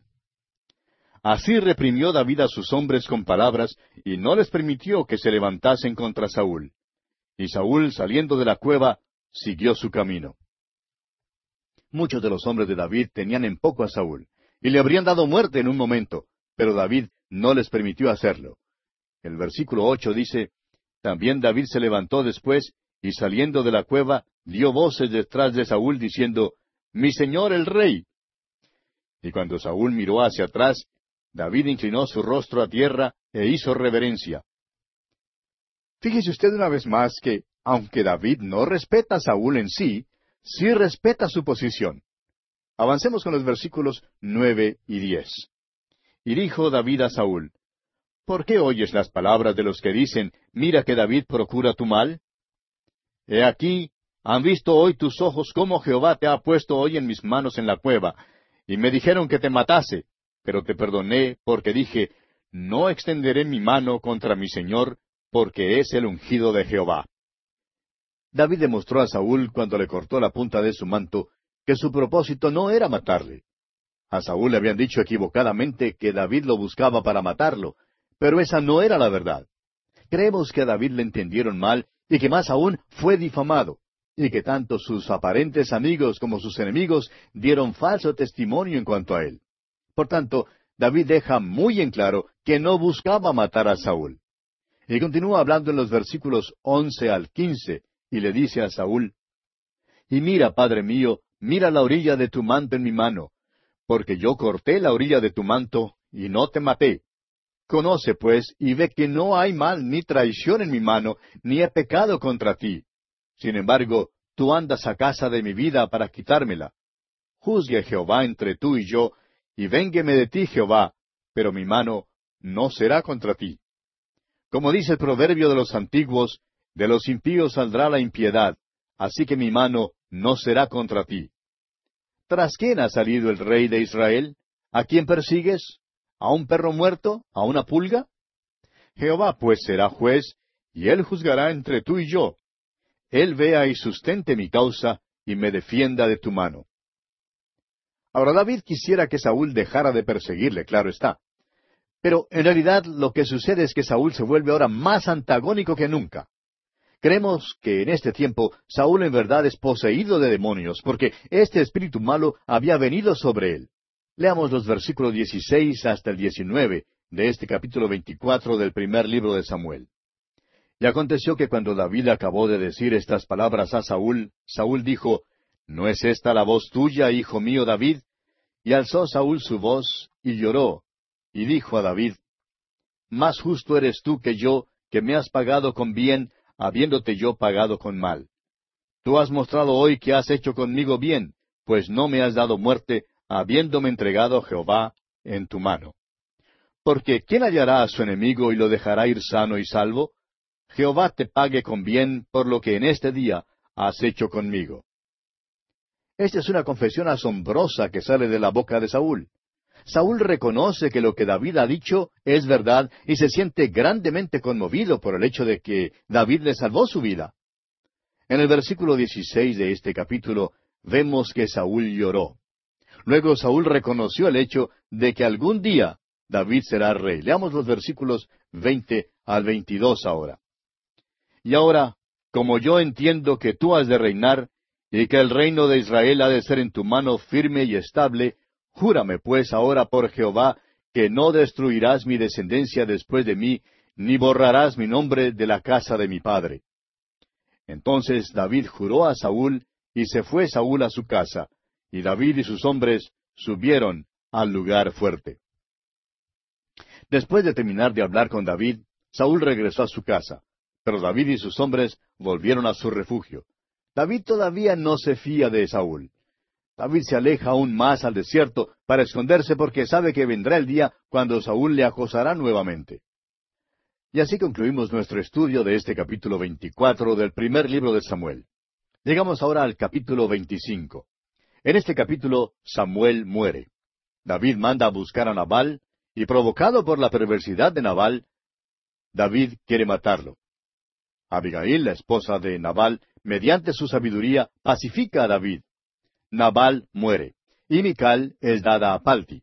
Así reprimió David a sus hombres con palabras, y no les permitió que se levantasen contra Saúl. Y Saúl, saliendo de la cueva, siguió su camino. Muchos de los hombres de David tenían en poco a Saúl, y le habrían dado muerte en un momento, pero David no les permitió hacerlo. El versículo 8 dice, También David se levantó después, y saliendo de la cueva, dio voces detrás de Saúl, diciendo, Mi señor el rey. Y cuando Saúl miró hacia atrás, David inclinó su rostro a tierra e hizo reverencia. Fíjese usted una vez más que, aunque David no respeta a Saúl en sí, sí respeta su posición. Avancemos con los versículos 9 y 10. Y dijo David a Saúl, ¿Por qué oyes las palabras de los que dicen, mira que David procura tu mal? He aquí, han visto hoy tus ojos cómo Jehová te ha puesto hoy en mis manos en la cueva, y me dijeron que te matase, pero te perdoné porque dije, no extenderé mi mano contra mi señor, porque es el ungido de Jehová. David demostró a Saúl cuando le cortó la punta de su manto, que su propósito no era matarle. A Saúl le habían dicho equivocadamente que David lo buscaba para matarlo, pero esa no era la verdad. Creemos que a David le entendieron mal y que más aún fue difamado, y que tanto sus aparentes amigos como sus enemigos dieron falso testimonio en cuanto a él. Por tanto, David deja muy en claro que no buscaba matar a Saúl. Y continúa hablando en los versículos 11 al 15, y le dice a Saúl, Y mira, padre mío, mira la orilla de tu manto en mi mano, porque yo corté la orilla de tu manto, y no te maté. Conoce, pues, y ve que no hay mal ni traición en mi mano, ni he pecado contra ti. Sin embargo, tú andas a casa de mi vida para quitármela. Juzgue Jehová entre tú y yo, y véngueme de ti, Jehová, pero mi mano no será contra ti. Como dice el proverbio de los antiguos, de los impíos saldrá la impiedad, así que mi mano no será contra ti. ¿Tras quién ha salido el rey de Israel? ¿A quién persigues? ¿A un perro muerto? ¿A una pulga? Jehová pues será juez, y él juzgará entre tú y yo. Él vea y sustente mi causa, y me defienda de tu mano. Ahora David quisiera que Saúl dejara de perseguirle, claro está. Pero en realidad lo que sucede es que Saúl se vuelve ahora más antagónico que nunca. Creemos que en este tiempo Saúl en verdad es poseído de demonios, porque este espíritu malo había venido sobre él. Leamos los versículos 16 hasta el 19 de este capítulo 24 del primer libro de Samuel. Y aconteció que cuando David acabó de decir estas palabras a Saúl, Saúl dijo, ¿No es esta la voz tuya, hijo mío David? Y alzó Saúl su voz, y lloró, y dijo a David, Más justo eres tú que yo, que me has pagado con bien, habiéndote yo pagado con mal. Tú has mostrado hoy que has hecho conmigo bien, pues no me has dado muerte, habiéndome entregado Jehová en tu mano. Porque ¿quién hallará a su enemigo y lo dejará ir sano y salvo? Jehová te pague con bien por lo que en este día has hecho conmigo. Esta es una confesión asombrosa que sale de la boca de Saúl. Saúl reconoce que lo que David ha dicho es verdad y se siente grandemente conmovido por el hecho de que David le salvó su vida. En el versículo 16 de este capítulo vemos que Saúl lloró. Luego Saúl reconoció el hecho de que algún día David será rey. Leamos los versículos 20 al 22 ahora. Y ahora, como yo entiendo que tú has de reinar, y que el reino de Israel ha de ser en tu mano firme y estable, júrame pues ahora por Jehová, que no destruirás mi descendencia después de mí, ni borrarás mi nombre de la casa de mi padre. Entonces David juró a Saúl, y se fue Saúl a su casa, y David y sus hombres subieron al lugar fuerte. Después de terminar de hablar con David, Saúl regresó a su casa, pero David y sus hombres volvieron a su refugio. David todavía no se fía de Saúl. David se aleja aún más al desierto para esconderse porque sabe que vendrá el día cuando Saúl le acosará nuevamente. Y así concluimos nuestro estudio de este capítulo 24 del primer libro de Samuel. Llegamos ahora al capítulo 25. En este capítulo Samuel muere. David manda a buscar a Nabal, y provocado por la perversidad de Nabal, David quiere matarlo. Abigail, la esposa de Nabal, mediante su sabiduría, pacifica a David. Nabal muere, y Mical es dada a Palti.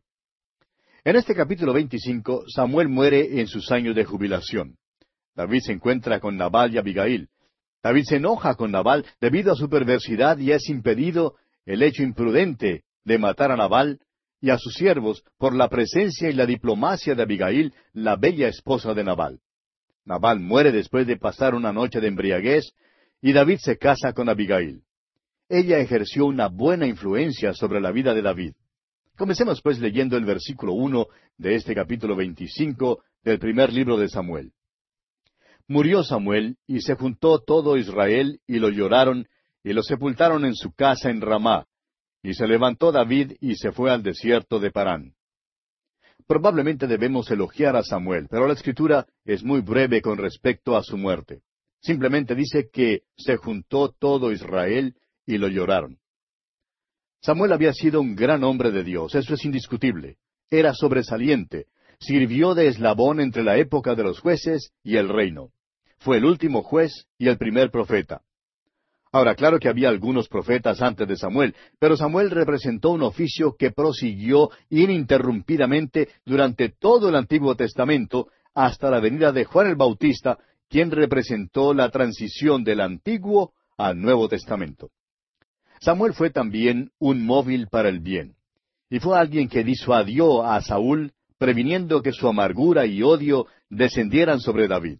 En este capítulo 25, Samuel muere en sus años de jubilación. David se encuentra con Nabal y Abigail. David se enoja con Nabal debido a su perversidad y es impedido el hecho imprudente de matar a Nabal y a sus siervos por la presencia y la diplomacia de Abigail, la bella esposa de Nabal. Nabal muere después de pasar una noche de embriaguez, y David se casa con Abigail. Ella ejerció una buena influencia sobre la vida de David. Comencemos pues leyendo el versículo 1 de este capítulo 25 del primer libro de Samuel. Murió Samuel, y se juntó todo Israel, y lo lloraron, y lo sepultaron en su casa en Ramá. Y se levantó David, y se fue al desierto de Parán. Probablemente debemos elogiar a Samuel, pero la Escritura es muy breve con respecto a su muerte. Simplemente dice que se juntó todo Israel y lo lloraron. Samuel había sido un gran hombre de Dios, eso es indiscutible. Era sobresaliente, sirvió de eslabón entre la época de los jueces y el reino. Fue el último juez y el primer profeta. Ahora, claro que había algunos profetas antes de Samuel, pero Samuel representó un oficio que prosiguió ininterrumpidamente durante todo el Antiguo Testamento hasta la venida de Juan el Bautista, quien representó la transición del Antiguo al Nuevo Testamento. Samuel fue también un móvil para el bien, y fue alguien que disuadió a Saúl, previniendo que su amargura y odio descendieran sobre David.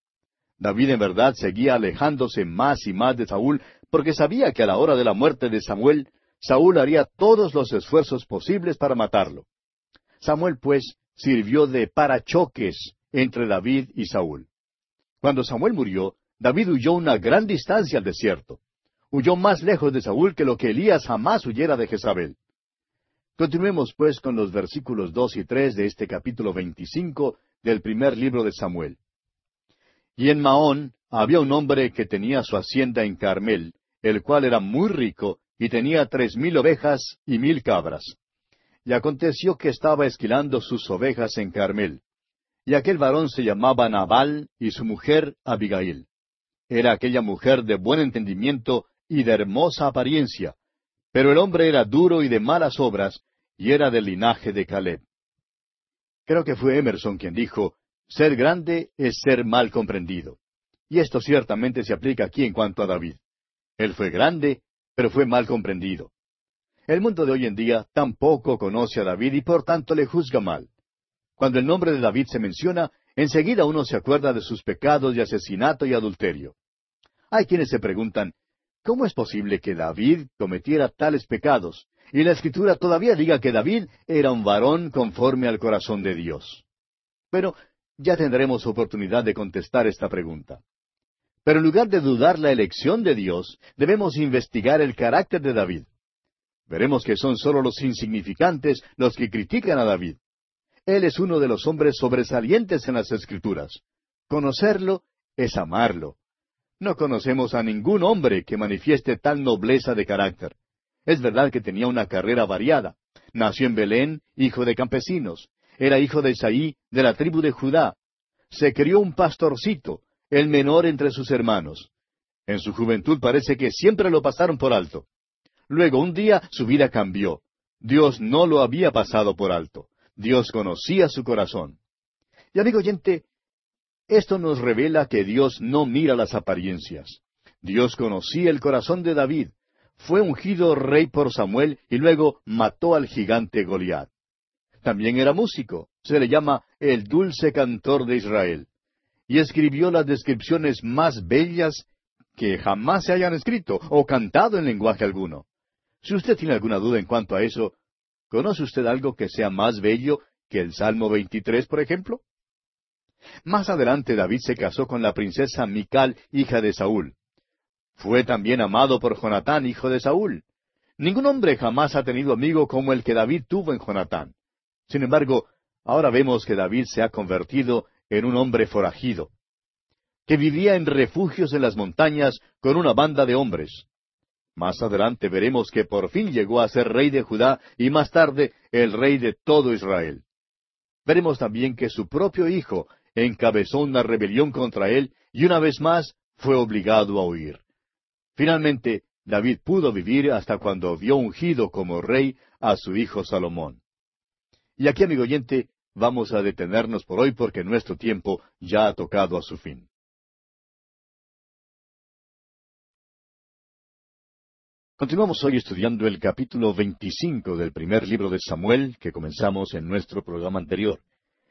David en verdad seguía alejándose más y más de Saúl, porque sabía que a la hora de la muerte de Samuel, Saúl haría todos los esfuerzos posibles para matarlo. Samuel, pues, sirvió de parachoques entre David y Saúl. Cuando Samuel murió, David huyó una gran distancia al desierto. Huyó más lejos de Saúl que lo que Elías jamás huyera de Jezabel. Continuemos, pues, con los versículos 2 y 3 de este capítulo 25 del primer libro de Samuel. Y en Maón había un hombre que tenía su hacienda en Carmel, el cual era muy rico, y tenía 3,000 ovejas y 1,000 cabras. Y aconteció que estaba esquilando sus ovejas en Carmel. Y aquel varón se llamaba Nabal, y su mujer Abigail. Era aquella mujer de buen entendimiento y de hermosa apariencia, pero el hombre era duro y de malas obras, y era del linaje de Caleb. Creo que fue Emerson quien dijo, ser grande es ser mal comprendido. Y esto ciertamente se aplica aquí en cuanto a David. Él fue grande, pero fue mal comprendido. El mundo de hoy en día tampoco conoce a David y por tanto le juzga mal. Cuando el nombre de David se menciona, enseguida uno se acuerda de sus pecados de asesinato y adulterio. Hay quienes se preguntan, ¿cómo es posible que David cometiera tales pecados? Y la Escritura todavía diga que David era un varón conforme al corazón de Dios. Pero ya tendremos oportunidad de contestar esta pregunta. Pero en lugar de dudar la elección de Dios, debemos investigar el carácter de David. Veremos que son solo los insignificantes los que critican a David. Él es uno de los hombres sobresalientes en las Escrituras. Conocerlo es amarlo. No conocemos a ningún hombre que manifieste tal nobleza de carácter. Es verdad que tenía una carrera variada. Nació en Belén, hijo de campesinos. Era hijo de Isaí, de la tribu de Judá. Se crió un pastorcito, el menor entre sus hermanos. En su juventud parece que siempre lo pasaron por alto. Luego un día su vida cambió. Dios no lo había pasado por alto. Dios conocía su corazón. Y amigo oyente, esto nos revela que Dios no mira las apariencias. Dios conocía el corazón de David. Fue ungido rey por Samuel y luego mató al gigante Goliat. También era músico. Se le llama el dulce cantor de Israel. Y escribió las descripciones más bellas que jamás se hayan escrito o cantado en lenguaje alguno. Si usted tiene alguna duda en cuanto a eso, ¿conoce usted algo que sea más bello que el Salmo 23, por ejemplo? Más adelante David se casó con la princesa Mical, hija de Saúl. Fue también amado por Jonatán, hijo de Saúl. Ningún hombre jamás ha tenido amigo como el que David tuvo en Jonatán. Sin embargo, ahora vemos que David se ha convertido en un hombre forajido, que vivía en refugios en las montañas con una banda de hombres. Más adelante veremos que por fin llegó a ser rey de Judá y más tarde el rey de todo Israel. Veremos también que su propio hijo encabezó una rebelión contra él y una vez más fue obligado a huir. Finalmente, David pudo vivir hasta cuando vio ungido como rey a su hijo Salomón. Y aquí, amigo oyente, vamos a detenernos por hoy porque nuestro tiempo ya ha tocado a su fin. Continuamos hoy estudiando el capítulo 25 del primer libro de Samuel que comenzamos en nuestro programa anterior.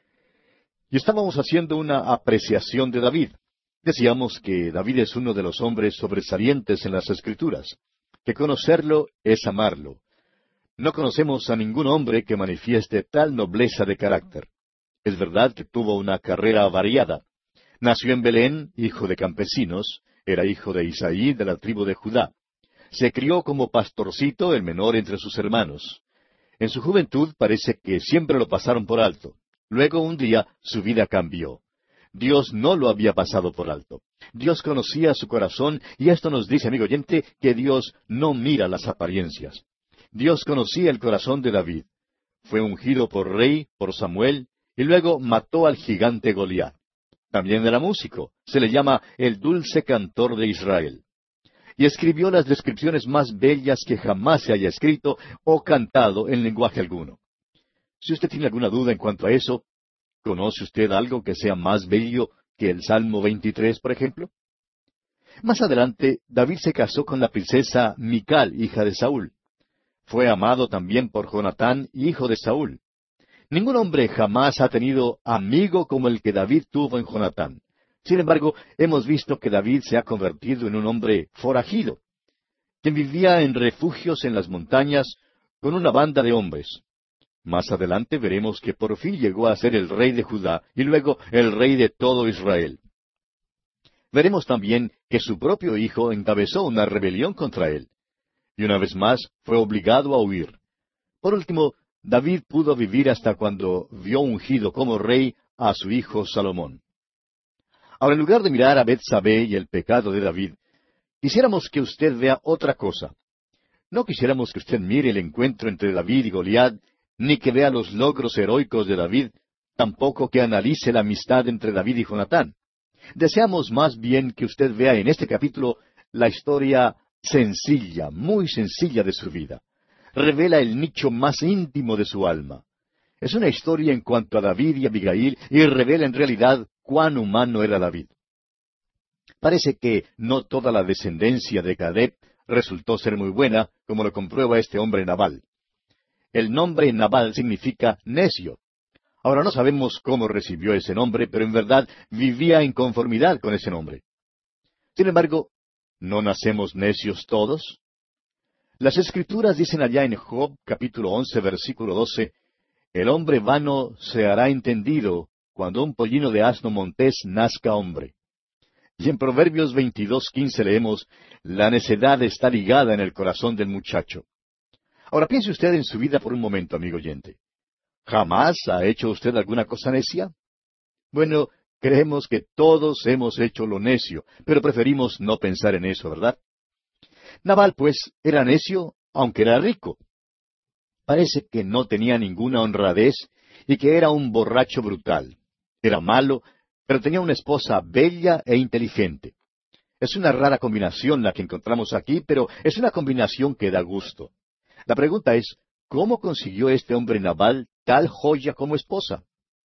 Y estábamos haciendo una apreciación de David. Decíamos que David es uno de los hombres sobresalientes en las Escrituras, que conocerlo es amarlo. No conocemos a ningún hombre que manifieste tal nobleza de carácter. Es verdad que tuvo una carrera variada. Nació en Belén, hijo de campesinos, era hijo de Isaí de la tribu de Judá. Se crió como pastorcito, el menor entre sus hermanos. En su juventud parece que siempre lo pasaron por alto. Luego un día su vida cambió. Dios no lo había pasado por alto. Dios conocía su corazón y esto nos dice, amigo oyente, que Dios no mira las apariencias. Dios conocía el corazón de David. Fue ungido por rey, por Samuel, y luego mató al gigante Goliat. También era músico. Se le llama el dulce cantor de Israel. Y escribió las descripciones más bellas que jamás se haya escrito o cantado en lenguaje alguno. Si usted tiene alguna duda en cuanto a eso, ¿conoce usted algo que sea más bello que el Salmo 23, por ejemplo? Más adelante, David se casó con la princesa Mical, hija de Saúl. Fue amado también por Jonatán, hijo de Saúl. Ningún hombre jamás ha tenido amigo como el que David tuvo en Jonatán. Sin embargo, hemos visto que David se ha convertido en un hombre forajido, quien vivía en refugios en las montañas con una banda de hombres. Más adelante veremos que por fin llegó a ser el rey de Judá y luego el rey de todo Israel. Veremos también que su propio hijo encabezó una rebelión contra él. Y una vez más fue obligado a huir. Por último, David pudo vivir hasta cuando vio ungido como rey a su hijo Salomón. Ahora, en lugar de mirar a Betsabé y el pecado de David, quisiéramos que usted vea otra cosa. No quisiéramos que usted mire el encuentro entre David y Goliat, ni que vea los logros heroicos de David, tampoco que analice la amistad entre David y Jonatán. Deseamos más bien que usted vea en este capítulo la historia sencilla, muy sencilla de su vida. Revela el nicho más íntimo de su alma. Es una historia en cuanto a David y Abigail y revela en realidad cuán humano era David. Parece que no toda la descendencia de Caleb resultó ser muy buena, como lo comprueba este hombre Nabal. El nombre Nabal significa necio. Ahora no sabemos cómo recibió ese nombre, pero en verdad vivía en conformidad con ese nombre. Sin embargo, ¿no nacemos necios todos? Las Escrituras dicen allá en Job capítulo 11 versículo 12, el hombre vano se hará entendido cuando un pollino de asno montés nazca hombre. Y en Proverbios 22:15 leemos, la necedad está ligada en el corazón del muchacho. Ahora piense usted en su vida por un momento, amigo oyente. ¿Jamás ha hecho usted alguna cosa necia? Bueno, creemos que todos hemos hecho lo necio, pero preferimos no pensar en eso, ¿verdad? Nabal, pues, era necio, aunque era rico. Parece que no tenía ninguna honradez y que era un borracho brutal. Era malo, pero tenía una esposa bella e inteligente. Es una rara combinación la que encontramos aquí, pero es una combinación que da gusto. La pregunta es, ¿cómo consiguió este hombre Nabal tal joya como esposa?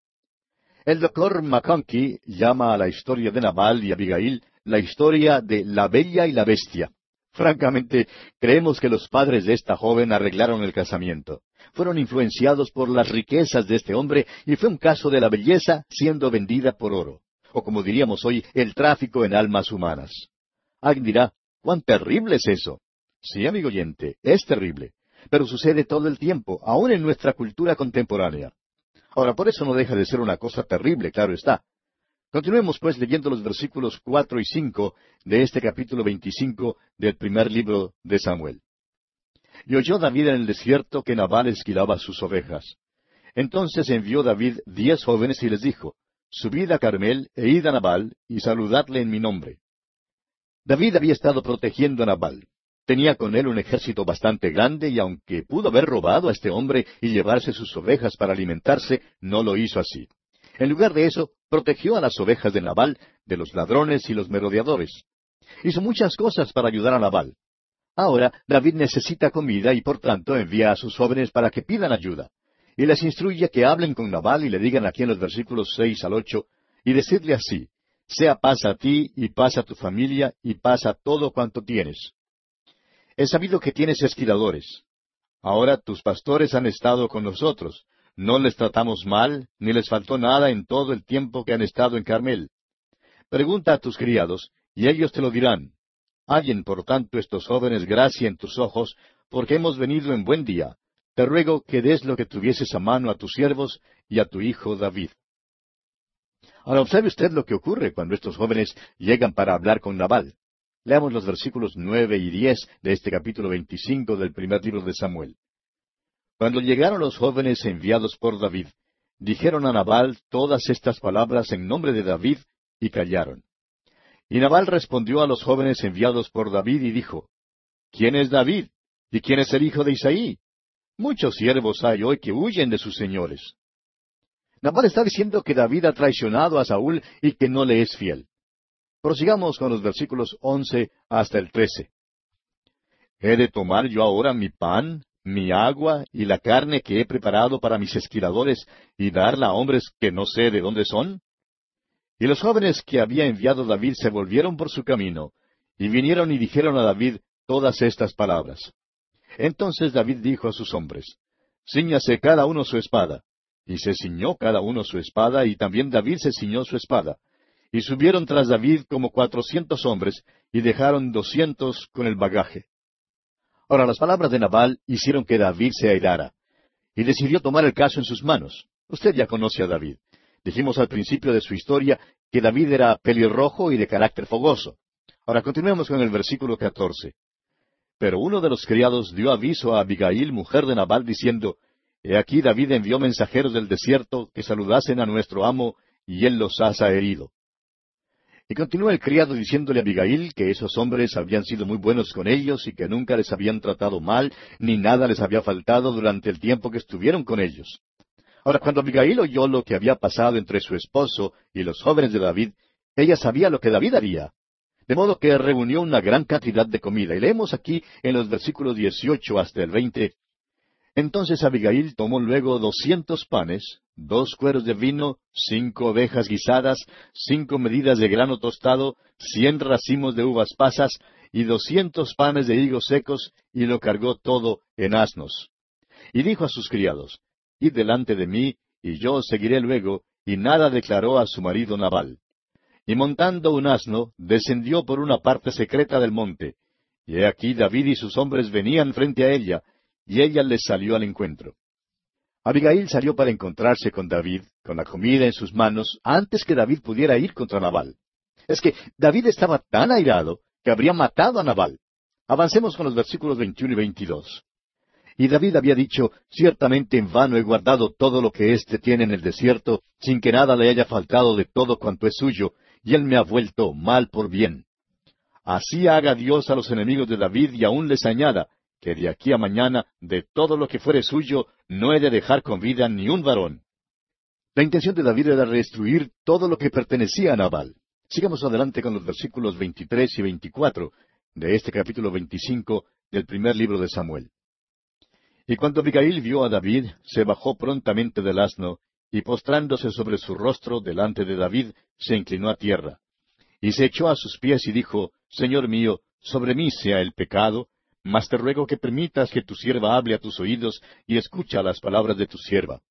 El doctor McConkie llama a la historia de Nabal y Abigail la historia de la bella y la bestia. Francamente, creemos que los padres de esta joven arreglaron el casamiento. Fueron influenciados por las riquezas de este hombre y fue un caso de la belleza siendo vendida por oro. O como diríamos hoy, el tráfico en almas humanas. Alguien dirá, ¿cuán terrible es eso? Sí, amigo oyente, es terrible. Pero sucede todo el tiempo, aun en nuestra cultura contemporánea. Ahora, por eso no deja de ser una cosa terrible, claro está. Continuemos pues leyendo los versículos 4 y 5 de este capítulo 25 del primer libro de Samuel. Y oyó David en el desierto que Nabal esquilaba sus ovejas. Entonces envió David 10 jóvenes y les dijo, subid a Carmel e id a Nabal y saludadle en mi nombre. David había estado protegiendo a Nabal. Tenía con él un ejército bastante grande y aunque pudo haber robado a este hombre y llevarse sus ovejas para alimentarse, no lo hizo así. En lugar de eso, protegió a las ovejas de Nabal de los ladrones y los merodeadores. Hizo muchas cosas para ayudar a Nabal. Ahora David necesita comida y por tanto envía a sus jóvenes para que pidan ayuda. Y les instruye que hablen con Nabal y le digan aquí en los versículos 6 al 8, y decirle así, sea paz a ti y paz a tu familia y paz a todo cuanto tienes. He sabido que tienes esquiladores. Ahora tus pastores han estado con nosotros. No les tratamos mal, ni les faltó nada en todo el tiempo que han estado en Carmel. Pregunta a tus criados, y ellos te lo dirán. Hallen, por tanto, estos jóvenes gracia en tus ojos, porque hemos venido en buen día. Te ruego que des lo que tuvieses a mano a tus siervos y a tu hijo David. Ahora observe usted lo que ocurre cuando estos jóvenes llegan para hablar con Nabal. Leamos los versículos 9 y 10 de este capítulo 25 del primer libro de Samuel. Cuando llegaron los jóvenes enviados por David, dijeron a Nabal todas estas palabras en nombre de David, y callaron. Y Nabal respondió a los jóvenes enviados por David y dijo, ¿quién es David? ¿Y quién es el hijo de Isaí? Muchos siervos hay hoy que huyen de sus señores. Nabal está diciendo que David ha traicionado a Saúl y que no le es fiel. Prosigamos con los versículos 11 hasta el 13. ¿He de tomar yo ahora mi pan, mi agua y la carne que he preparado para mis esquiladores y darla a hombres que no sé de dónde son? Y los jóvenes que había enviado David se volvieron por su camino, y vinieron y dijeron a David todas estas palabras. Entonces David dijo a sus hombres, Cíñase cada uno su espada. Y se ciñó cada uno su espada, y también David se ciñó su espada. Y subieron tras David como 400 hombres, y dejaron 200 con el bagaje. Ahora las palabras de Nabal hicieron que David se airara, y decidió tomar el caso en sus manos. Usted ya conoce a David. Dijimos al principio de su historia que David era pelirrojo y de carácter fogoso. Ahora continuemos con el versículo 14. Pero uno de los criados dio aviso a Abigail, mujer de Nabal, diciendo, He aquí David envió mensajeros del desierto que saludasen a nuestro amo, y él los ha herido. Y continúa el criado diciéndole a Abigail que esos hombres habían sido muy buenos con ellos y que nunca les habían tratado mal, ni nada les había faltado durante el tiempo que estuvieron con ellos. Ahora, cuando Abigail oyó lo que había pasado entre su esposo y los jóvenes de David, ella sabía lo que David haría. De modo que reunió una gran cantidad de comida. Y leemos aquí en los versículos 18 hasta el 20. Entonces Abigail tomó luego 200 panes, 2 cueros de vino, 5 ovejas guisadas, 5 medidas de grano tostado, 100 racimos de uvas pasas, y 200 panes de higos secos, y lo cargó todo en asnos. Y dijo a sus criados, Id delante de mí, y yo os seguiré luego, y nada declaró a su marido Nabal. Y montando un asno, descendió por una parte secreta del monte. Y he aquí David y sus hombres venían frente a ella, y ella les salió al encuentro. Abigail salió para encontrarse con David, con la comida en sus manos, antes que David pudiera ir contra Nabal. Es que David estaba tan airado que habría matado a Nabal. Avancemos con los versículos 21 y 22. Y David había dicho, ciertamente en vano he guardado todo lo que éste tiene en el desierto, sin que nada le haya faltado de todo cuanto es suyo, y él me ha vuelto mal por bien. Así haga Dios a los enemigos de David y aún les añada, que de aquí a mañana, de todo lo que fuere suyo, no he de dejar con vida ni un varón. La intención de David era destruir todo lo que pertenecía a Nabal. Sigamos adelante con los versículos 23 y 24 de este capítulo 25 del primer libro de Samuel. Y cuando Abigail vio a David, se bajó prontamente del asno, y postrándose sobre su rostro delante de David, se inclinó a tierra. Y se echó a sus pies y dijo, Señor mío, sobre mí sea el pecado, mas te ruego que permitas que tu sierva hable a tus oídos y escucha las palabras de tu sierva.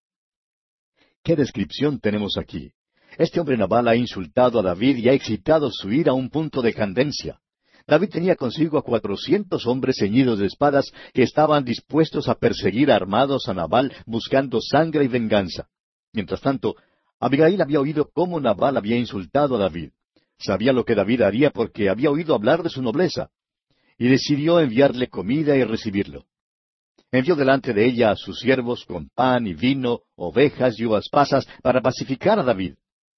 ¿Qué descripción tenemos aquí? Este hombre Nabal ha insultado a David y ha excitado su ira a un punto de candencia. David tenía consigo a 400 hombres ceñidos de espadas que estaban dispuestos a perseguir armados a Nabal buscando sangre y venganza. Mientras tanto, Abigail había oído cómo Nabal había insultado a David. Sabía lo que David haría porque había oído hablar de su nobleza. Y decidió enviarle comida y recibirlo. Envió delante de ella a sus siervos con pan y vino, ovejas y uvas pasas para pacificar a David.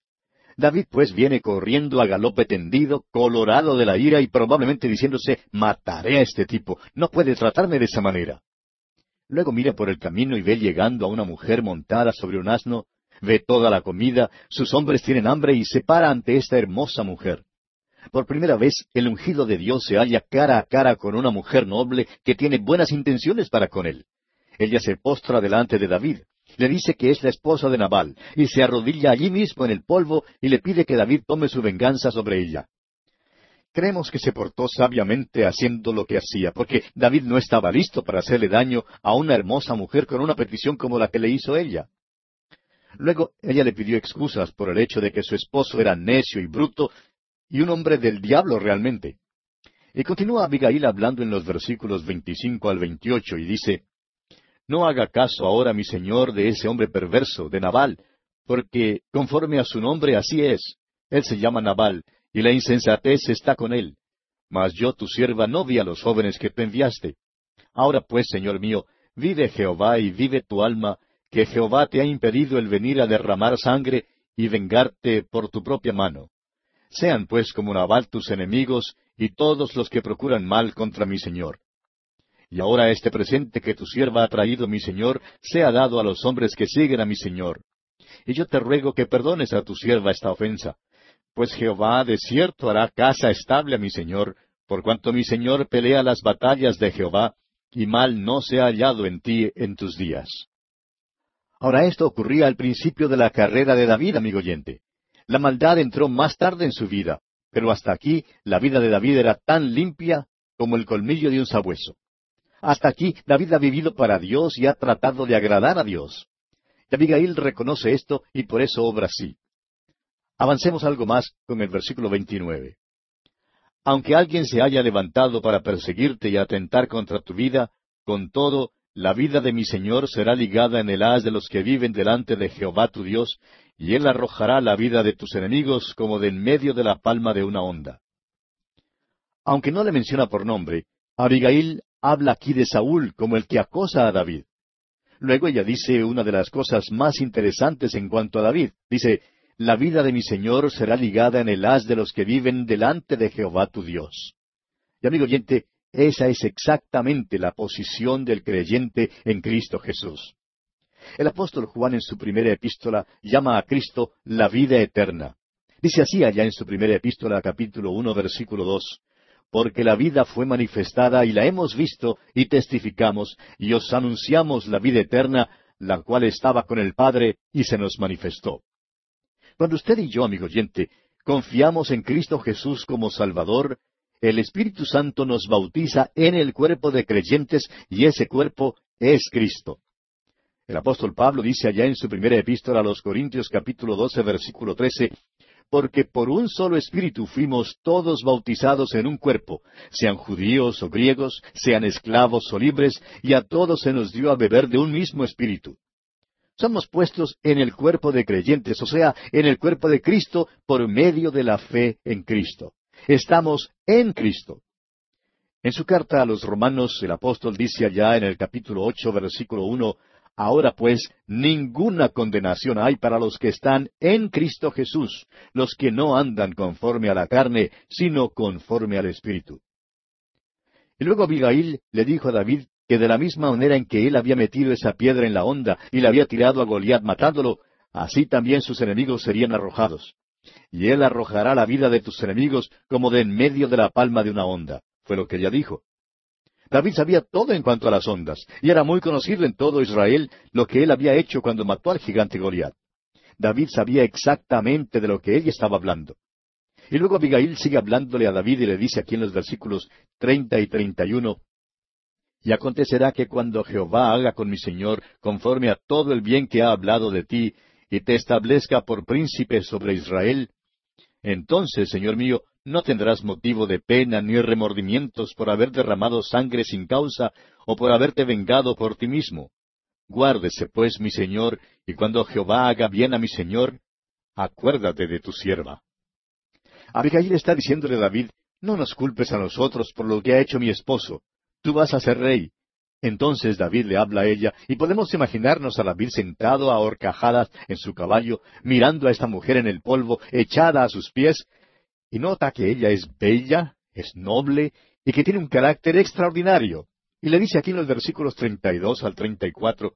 David pues viene corriendo a galope tendido, colorado de la ira y probablemente diciéndose, mataré a este tipo, no puede tratarme de esa manera. Luego mira por el camino y ve llegando a una mujer montada sobre un asno, ve toda la comida, sus hombres tienen hambre y se para ante esta hermosa mujer. Por primera vez, el ungido de Dios se halla cara a cara con una mujer noble que tiene buenas intenciones para con él. Ella se postra delante de David, le dice que es la esposa de Nabal, y se arrodilla allí mismo en el polvo y le pide que David tome su venganza sobre ella. Creemos que se portó sabiamente haciendo lo que hacía, porque David no estaba listo para hacerle daño a una hermosa mujer con una petición como la que le hizo ella. Luego ella le pidió excusas por el hecho de que su esposo era necio y bruto, y un hombre del diablo realmente. Y continúa Abigail hablando en los versículos 25 al 28 y dice, No haga caso ahora mi señor de ese hombre perverso, de Nabal, porque conforme a su nombre así es. Él se llama Nabal, y la insensatez está con él. Mas yo, tu sierva, no vi a los jóvenes que tú enviaste. Ahora pues, señor mío, vive Jehová y vive tu alma, que Jehová te ha impedido el venir a derramar sangre y vengarte por tu propia mano. Sean pues como Nabal tus enemigos y todos los que procuran mal contra mi señor. Y ahora este presente que tu sierva ha traído mi señor sea dado a los hombres que siguen a mi señor. Y yo te ruego que perdones a tu sierva esta ofensa, pues Jehová de cierto hará casa estable a mi señor, por cuanto mi señor pelea las batallas de Jehová, y mal no se ha hallado en ti en tus días. Ahora esto ocurría al principio de la carrera de David, amigo oyente. La maldad entró más tarde en su vida, pero hasta aquí la vida de David era tan limpia como el colmillo de un sabueso. Hasta aquí David ha vivido para Dios y ha tratado de agradar a Dios. Y Abigail reconoce esto y por eso obra así. Avancemos algo más con el versículo 29. Aunque alguien se haya levantado para perseguirte y atentar contra tu vida, con todo, la vida de mi Señor será ligada en el haz de los que viven delante de Jehová tu Dios, y Él arrojará la vida de tus enemigos como de en medio de la palma de una onda. Aunque no le menciona por nombre, Abigail habla aquí de Saúl como el que acosa a David. Luego ella dice una de las cosas más interesantes en cuanto a David. Dice, la vida de mi Señor será ligada en el haz de los que viven delante de Jehová tu Dios. Y amigo oyente, esa es exactamente la posición del creyente en Cristo Jesús. El apóstol Juan en su primera epístola llama a Cristo la vida eterna. Dice así allá en su primera epístola, capítulo 1, versículo 2, porque la vida fue manifestada y la hemos visto y testificamos y os anunciamos la vida eterna, la cual estaba con el Padre y se nos manifestó. Cuando usted y yo, amigo oyente, confiamos en Cristo Jesús como Salvador, el Espíritu Santo nos bautiza en el cuerpo de creyentes y ese cuerpo es Cristo. El apóstol Pablo dice allá en su primera epístola a los Corintios capítulo 12 versículo 13, porque por un solo Espíritu fuimos todos bautizados en un cuerpo, sean judíos o griegos, sean esclavos o libres, y a todos se nos dio a beber de un mismo Espíritu. Somos puestos en el cuerpo de creyentes, o sea, en el cuerpo de Cristo por medio de la fe en Cristo. Estamos en Cristo. En su carta a los Romanos, el apóstol dice allá en el capítulo 8, versículo 1, ahora pues, ninguna condenación hay para los que están en Cristo Jesús, los que no andan conforme a la carne, sino conforme al Espíritu. Y luego Abigail le dijo a David que de la misma manera en que él había metido esa piedra en la honda y la había tirado a Goliat matándolo, así también sus enemigos serían arrojados. Y él arrojará la vida de tus enemigos como de en medio de la palma de una honda. Fue lo que ella dijo. David sabía todo en cuanto a las ondas, y era muy conocido en todo Israel lo que él había hecho cuando mató al gigante Goliat. David sabía exactamente de lo que ella estaba hablando. Y luego Abigail sigue hablándole a David y le dice aquí en los versículos 30 y 31, y acontecerá que cuando Jehová haga con mi señor conforme a todo el bien que ha hablado de ti, y te establezca por príncipe sobre Israel, entonces, señor mío, no tendrás motivo de pena ni remordimientos por haber derramado sangre sin causa, o por haberte vengado por ti mismo. Guárdese, pues, mi señor, y cuando Jehová haga bien a mi señor, acuérdate de tu sierva. Abigail está diciéndole a David, no nos culpes a nosotros por lo que ha hecho mi esposo. Tú vas a ser rey. Entonces David le habla a ella, y podemos imaginarnos a David sentado a horcajadas en su caballo, mirando a esta mujer en el polvo, echada a sus pies, y nota que ella es bella, es noble, y que tiene un carácter extraordinario. Y le dice aquí en los versículos 32 al 34,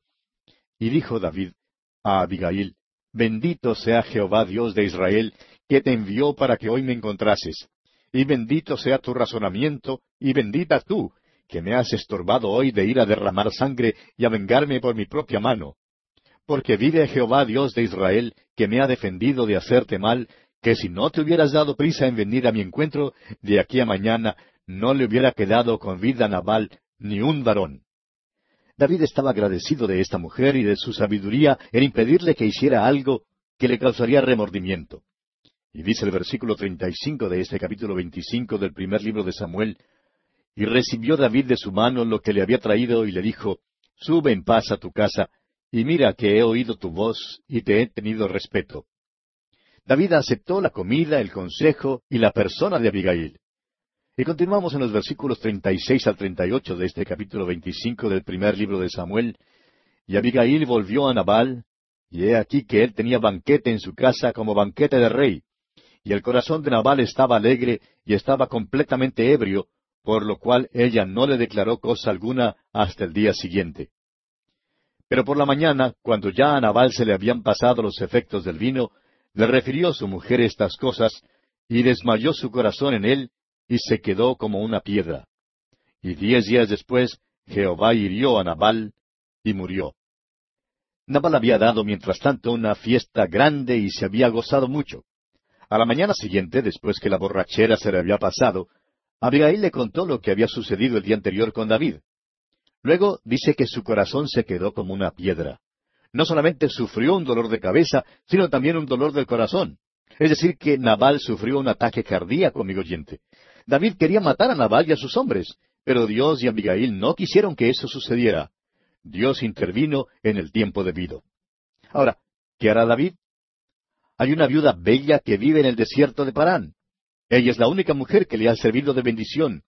y dijo David a Abigail, bendito sea Jehová Dios de Israel, que te envió para que hoy me encontrases. Y bendito sea tu razonamiento, y bendita tú, que me has estorbado hoy de ir a derramar sangre y a vengarme por mi propia mano. Porque vive Jehová Dios de Israel, que me ha defendido de hacerte mal, que si no te hubieras dado prisa en venir a mi encuentro, de aquí a mañana no le hubiera quedado con vida a Nabal ni un varón. David estaba agradecido de esta mujer y de su sabiduría en impedirle que hiciera algo que le causaría remordimiento. Y dice el versículo 35 de este capítulo 25 del primer libro de Samuel, y recibió David de su mano lo que le había traído y le dijo, sube en paz a tu casa, y mira que he oído tu voz y te he tenido respeto. David aceptó la comida, el consejo y la persona de Abigail. Y continuamos en los versículos 36 al 38 de este capítulo 25 del primer libro de Samuel. Y Abigail volvió a Nabal, y he aquí que él tenía banquete en su casa como banquete de rey. Y el corazón de Nabal estaba alegre y estaba completamente ebrio, por lo cual ella no le declaró cosa alguna hasta el día siguiente. Pero por la mañana, cuando ya a Nabal se le habían pasado los efectos del vino, le refirió su mujer estas cosas, y desmayó su corazón en él, y se quedó como una piedra. Y 10 días después, Jehová hirió a Nabal, y murió. Nabal había dado mientras tanto una fiesta grande y se había gozado mucho. A la mañana siguiente, después que la borrachera se le había pasado, Abigail le contó lo que había sucedido el día anterior con David. Luego dice que su corazón se quedó como una piedra. No solamente sufrió un dolor de cabeza, sino también un dolor del corazón. Es decir, que Nabal sufrió un ataque cardíaco, amigo oyente. David quería matar a Nabal y a sus hombres, pero Dios y Abigail no quisieron que eso sucediera. Dios intervino en el tiempo debido. Ahora, ¿qué hará David? Hay una viuda bella que vive en el desierto de Parán. Ella es la única mujer que le ha servido de bendición.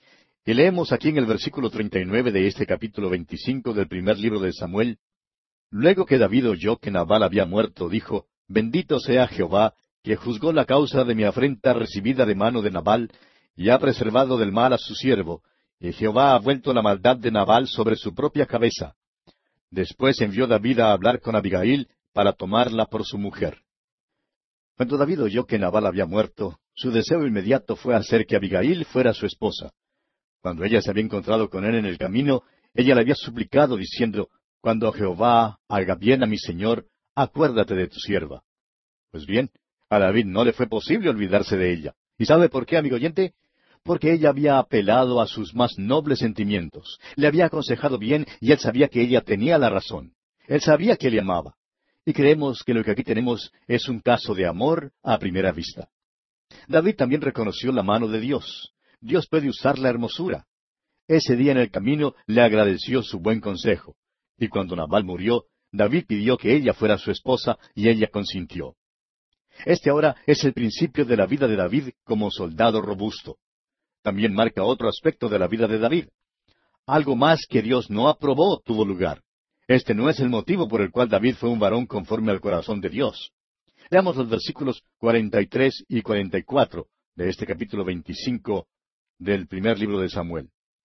Y leemos aquí en el versículo 39 de este capítulo 25 del primer libro de Samuel, luego que David oyó que Nabal había muerto, dijo, Bendito sea Jehová, que juzgó la causa de mi afrenta recibida de mano de Nabal, y ha preservado del mal a su siervo, y Jehová ha vuelto la maldad de Nabal sobre su propia cabeza. Después envió David a hablar con Abigail para tomarla por su mujer. Cuando David oyó que Nabal había muerto, su deseo inmediato fue hacer que Abigail fuera su esposa. Cuando ella se había encontrado con él en el camino, ella le había suplicado diciendo, «Cuando Jehová haga bien a mi señor, acuérdate de tu sierva». Pues bien, a David no le fue posible olvidarse de ella. ¿Y sabe por qué, amigo oyente? Porque ella había apelado a sus más nobles sentimientos. Le había aconsejado bien y él sabía que ella tenía la razón. Él sabía que le amaba. Y creemos que lo que aquí tenemos es un caso de amor a primera vista. David también reconoció la mano de Dios. Dios puede usar la hermosura. Ese día en el camino le agradeció su buen consejo. Y cuando Nabal murió, David pidió que ella fuera su esposa y ella consintió. Este ahora es el principio de la vida de David como soldado robusto. También marca otro aspecto de la vida de David. Algo más que Dios no aprobó tuvo lugar. Este no es el motivo por el cual David fue un varón conforme al corazón de Dios. Leamos los versículos 43 y 44 de este capítulo 25 del primer libro de Samuel.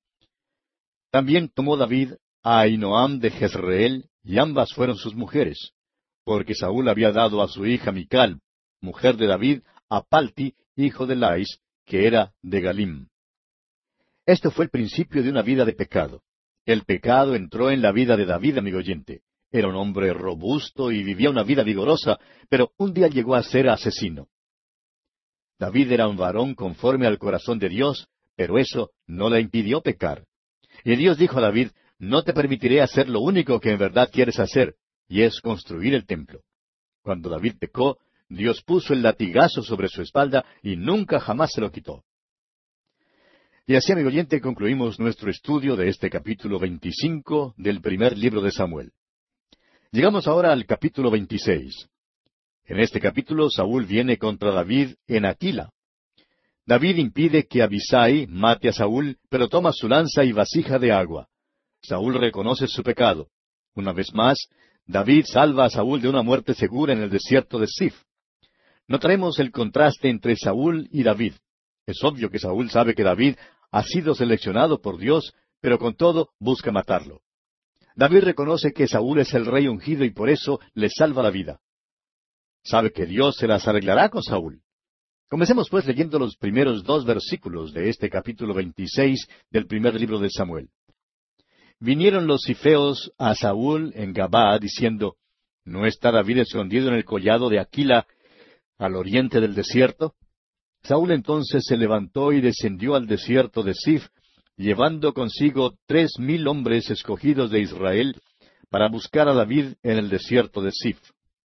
También tomó David a Ahinoam de Jezreel, y ambas fueron sus mujeres, porque Saúl había dado a su hija Mical, mujer de David, a Palti, hijo de Lais, que era de Galim. Esto fue el principio de una vida de pecado. El pecado entró en la vida de David, amigo oyente. Era un hombre robusto y vivía una vida vigorosa, pero un día llegó a ser asesino. David era un varón conforme al corazón de Dios, pero eso no le impidió pecar. Y Dios dijo a David, no te permitiré hacer lo único que en verdad quieres hacer, y es construir el templo. Cuando David pecó, Dios puso el latigazo sobre su espalda y nunca jamás se lo quitó. Y así, amigo oyente, concluimos nuestro estudio de este capítulo 25 del primer libro de Samuel. Llegamos ahora al capítulo 26. En este capítulo, Saúl viene contra David en Aquila. David impide que Abisai mate a Saúl, pero toma su lanza y vasija de agua. Saúl reconoce su pecado. Una vez más, David salva a Saúl de una muerte segura en el desierto de Sif. Notaremos el contraste entre Saúl y David. Es obvio que Saúl sabe que David ha sido seleccionado por Dios, pero con todo busca matarlo. David reconoce que Saúl es el rey ungido y por eso le salva la vida. Sabe que Dios se las arreglará con Saúl. Comencemos pues leyendo los primeros 2 versículos de este capítulo 26 del primer libro de Samuel. Vinieron los cifeos a Saúl en Gabaa diciendo, ¿no está David escondido en el collado de Aquila, al oriente del desierto? Saúl entonces se levantó y descendió al desierto de Sif, llevando consigo 3,000 hombres escogidos de Israel, para buscar a David en el desierto de Sif.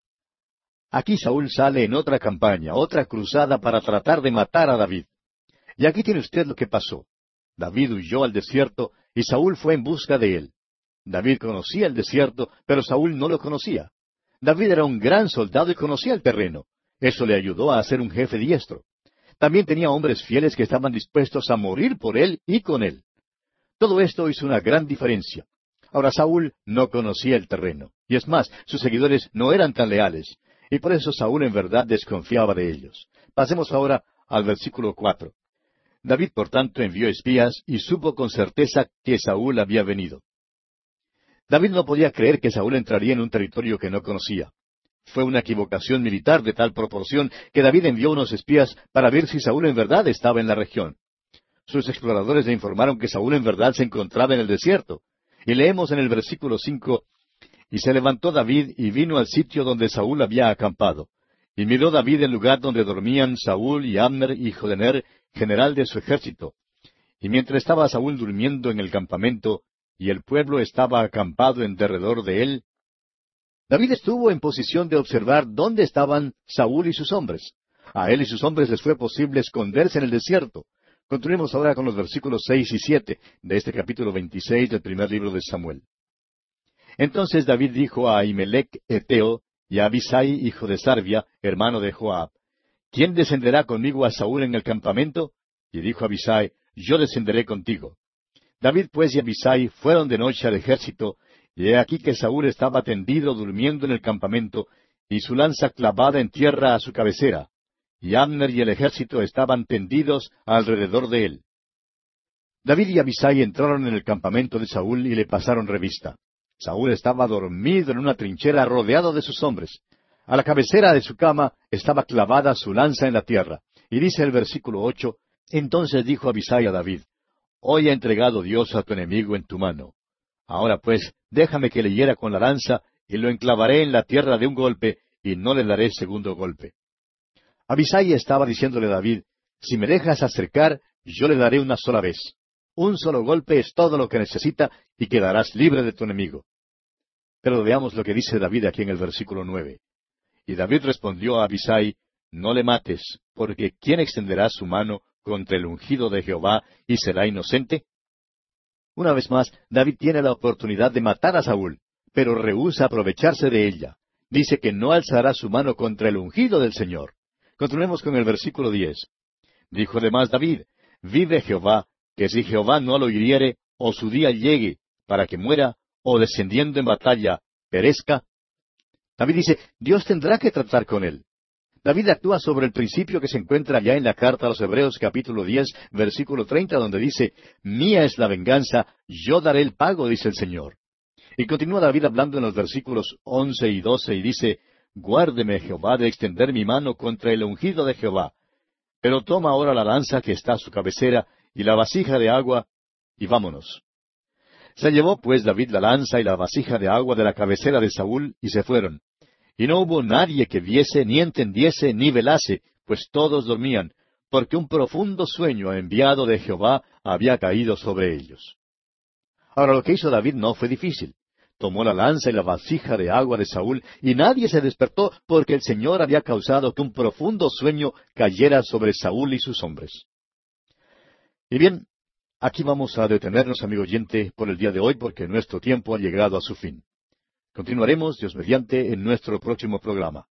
Aquí Saúl sale en otra campaña, otra cruzada para tratar de matar a David. Y aquí tiene usted lo que pasó. David huyó al desierto y Saúl fue en busca de él. David conocía el desierto, pero Saúl no lo conocía. David era un gran soldado y conocía el terreno. Eso le ayudó a ser un jefe diestro. También tenía hombres fieles que estaban dispuestos a morir por él y con él. Todo esto hizo una gran diferencia. Ahora Saúl no conocía el terreno. Y es más, sus seguidores no eran tan leales. Y por eso Saúl en verdad desconfiaba de ellos. Pasemos ahora al versículo 4. David, por tanto, envió espías y supo con certeza que Saúl había venido. David no podía creer que Saúl entraría en un territorio que no conocía. Fue una equivocación militar de tal proporción que David envió unos espías para ver si Saúl en verdad estaba en la región. Sus exploradores le informaron que Saúl en verdad se encontraba en el desierto. Y leemos en el versículo 5, «Y se levantó David y vino al sitio donde Saúl había acampado. Y miró David el lugar donde dormían Saúl y Abner, hijo de Ner, general de su ejército. Y mientras estaba Saúl durmiendo en el campamento, y el pueblo estaba acampado en derredor de él, David estuvo en posición de observar dónde estaban Saúl y sus hombres. A él y sus hombres les fue posible esconderse en el desierto. Continuemos ahora con los versículos 6 y 7 de este capítulo 26 del primer libro de Samuel. Entonces David dijo a Ahimelech Eteo y a Abisai, hijo de Sarvia, hermano de Joab, ¿quién descenderá conmigo a Saúl en el campamento? Y dijo Abisai, yo descenderé contigo. David pues y Abisai fueron de noche al ejército, y he aquí que Saúl estaba tendido durmiendo en el campamento, y su lanza clavada en tierra a su cabecera, y Abner y el ejército estaban tendidos alrededor de él. David y Abisai entraron en el campamento de Saúl y le pasaron revista. Saúl estaba dormido en una trinchera rodeado de sus hombres. A la cabecera de su cama estaba clavada su lanza en la tierra. Y dice el versículo 8, entonces dijo Abisai a David, hoy ha entregado Dios a tu enemigo en tu mano. Ahora pues, déjame que le hiera con la lanza, y lo enclavaré en la tierra de un golpe, y no le daré segundo golpe. Abisai estaba diciéndole a David, si me dejas acercar, yo le daré una sola vez. Un solo golpe es todo lo que necesita, y quedarás libre de tu enemigo. Pero veamos lo que dice David aquí en el versículo 9. Y David respondió a Abisai, no le mates, porque ¿quién extenderá su mano contra el ungido de Jehová y será inocente? Una vez más, David tiene la oportunidad de matar a Saúl, pero rehúsa aprovecharse de ella. Dice que no alzará su mano contra el ungido del Señor. Continuemos con el versículo 10. Dijo además David, vive Jehová, que si Jehová no lo hiriere, o su día llegue, para que muera, o descendiendo en batalla, perezca. David dice, Dios tendrá que tratar con él. David actúa sobre el principio que se encuentra ya en la carta a los Hebreos capítulo 10, versículo 30, donde dice, mía es la venganza, yo daré el pago, dice el Señor. Y continúa David hablando en los versículos 11 y 12 y dice, guárdeme Jehová de extender mi mano contra el ungido de Jehová. Pero toma ahora la lanza que está a su cabecera y la vasija de agua, y vámonos. Se llevó pues David la lanza y la vasija de agua de la cabecera de Saúl, y se fueron. Y no hubo nadie que viese, ni entendiese, ni velase, pues todos dormían, porque un profundo sueño enviado de Jehová había caído sobre ellos. Ahora lo que hizo David no fue difícil. Tomó la lanza y la vasija de agua de Saúl, y nadie se despertó, porque el Señor había causado que un profundo sueño cayera sobre Saúl y sus hombres. Y bien, aquí vamos a detenernos, amigo oyente, por el día de hoy, porque nuestro tiempo ha llegado a su fin. Continuaremos, Dios mediante, en nuestro próximo programa.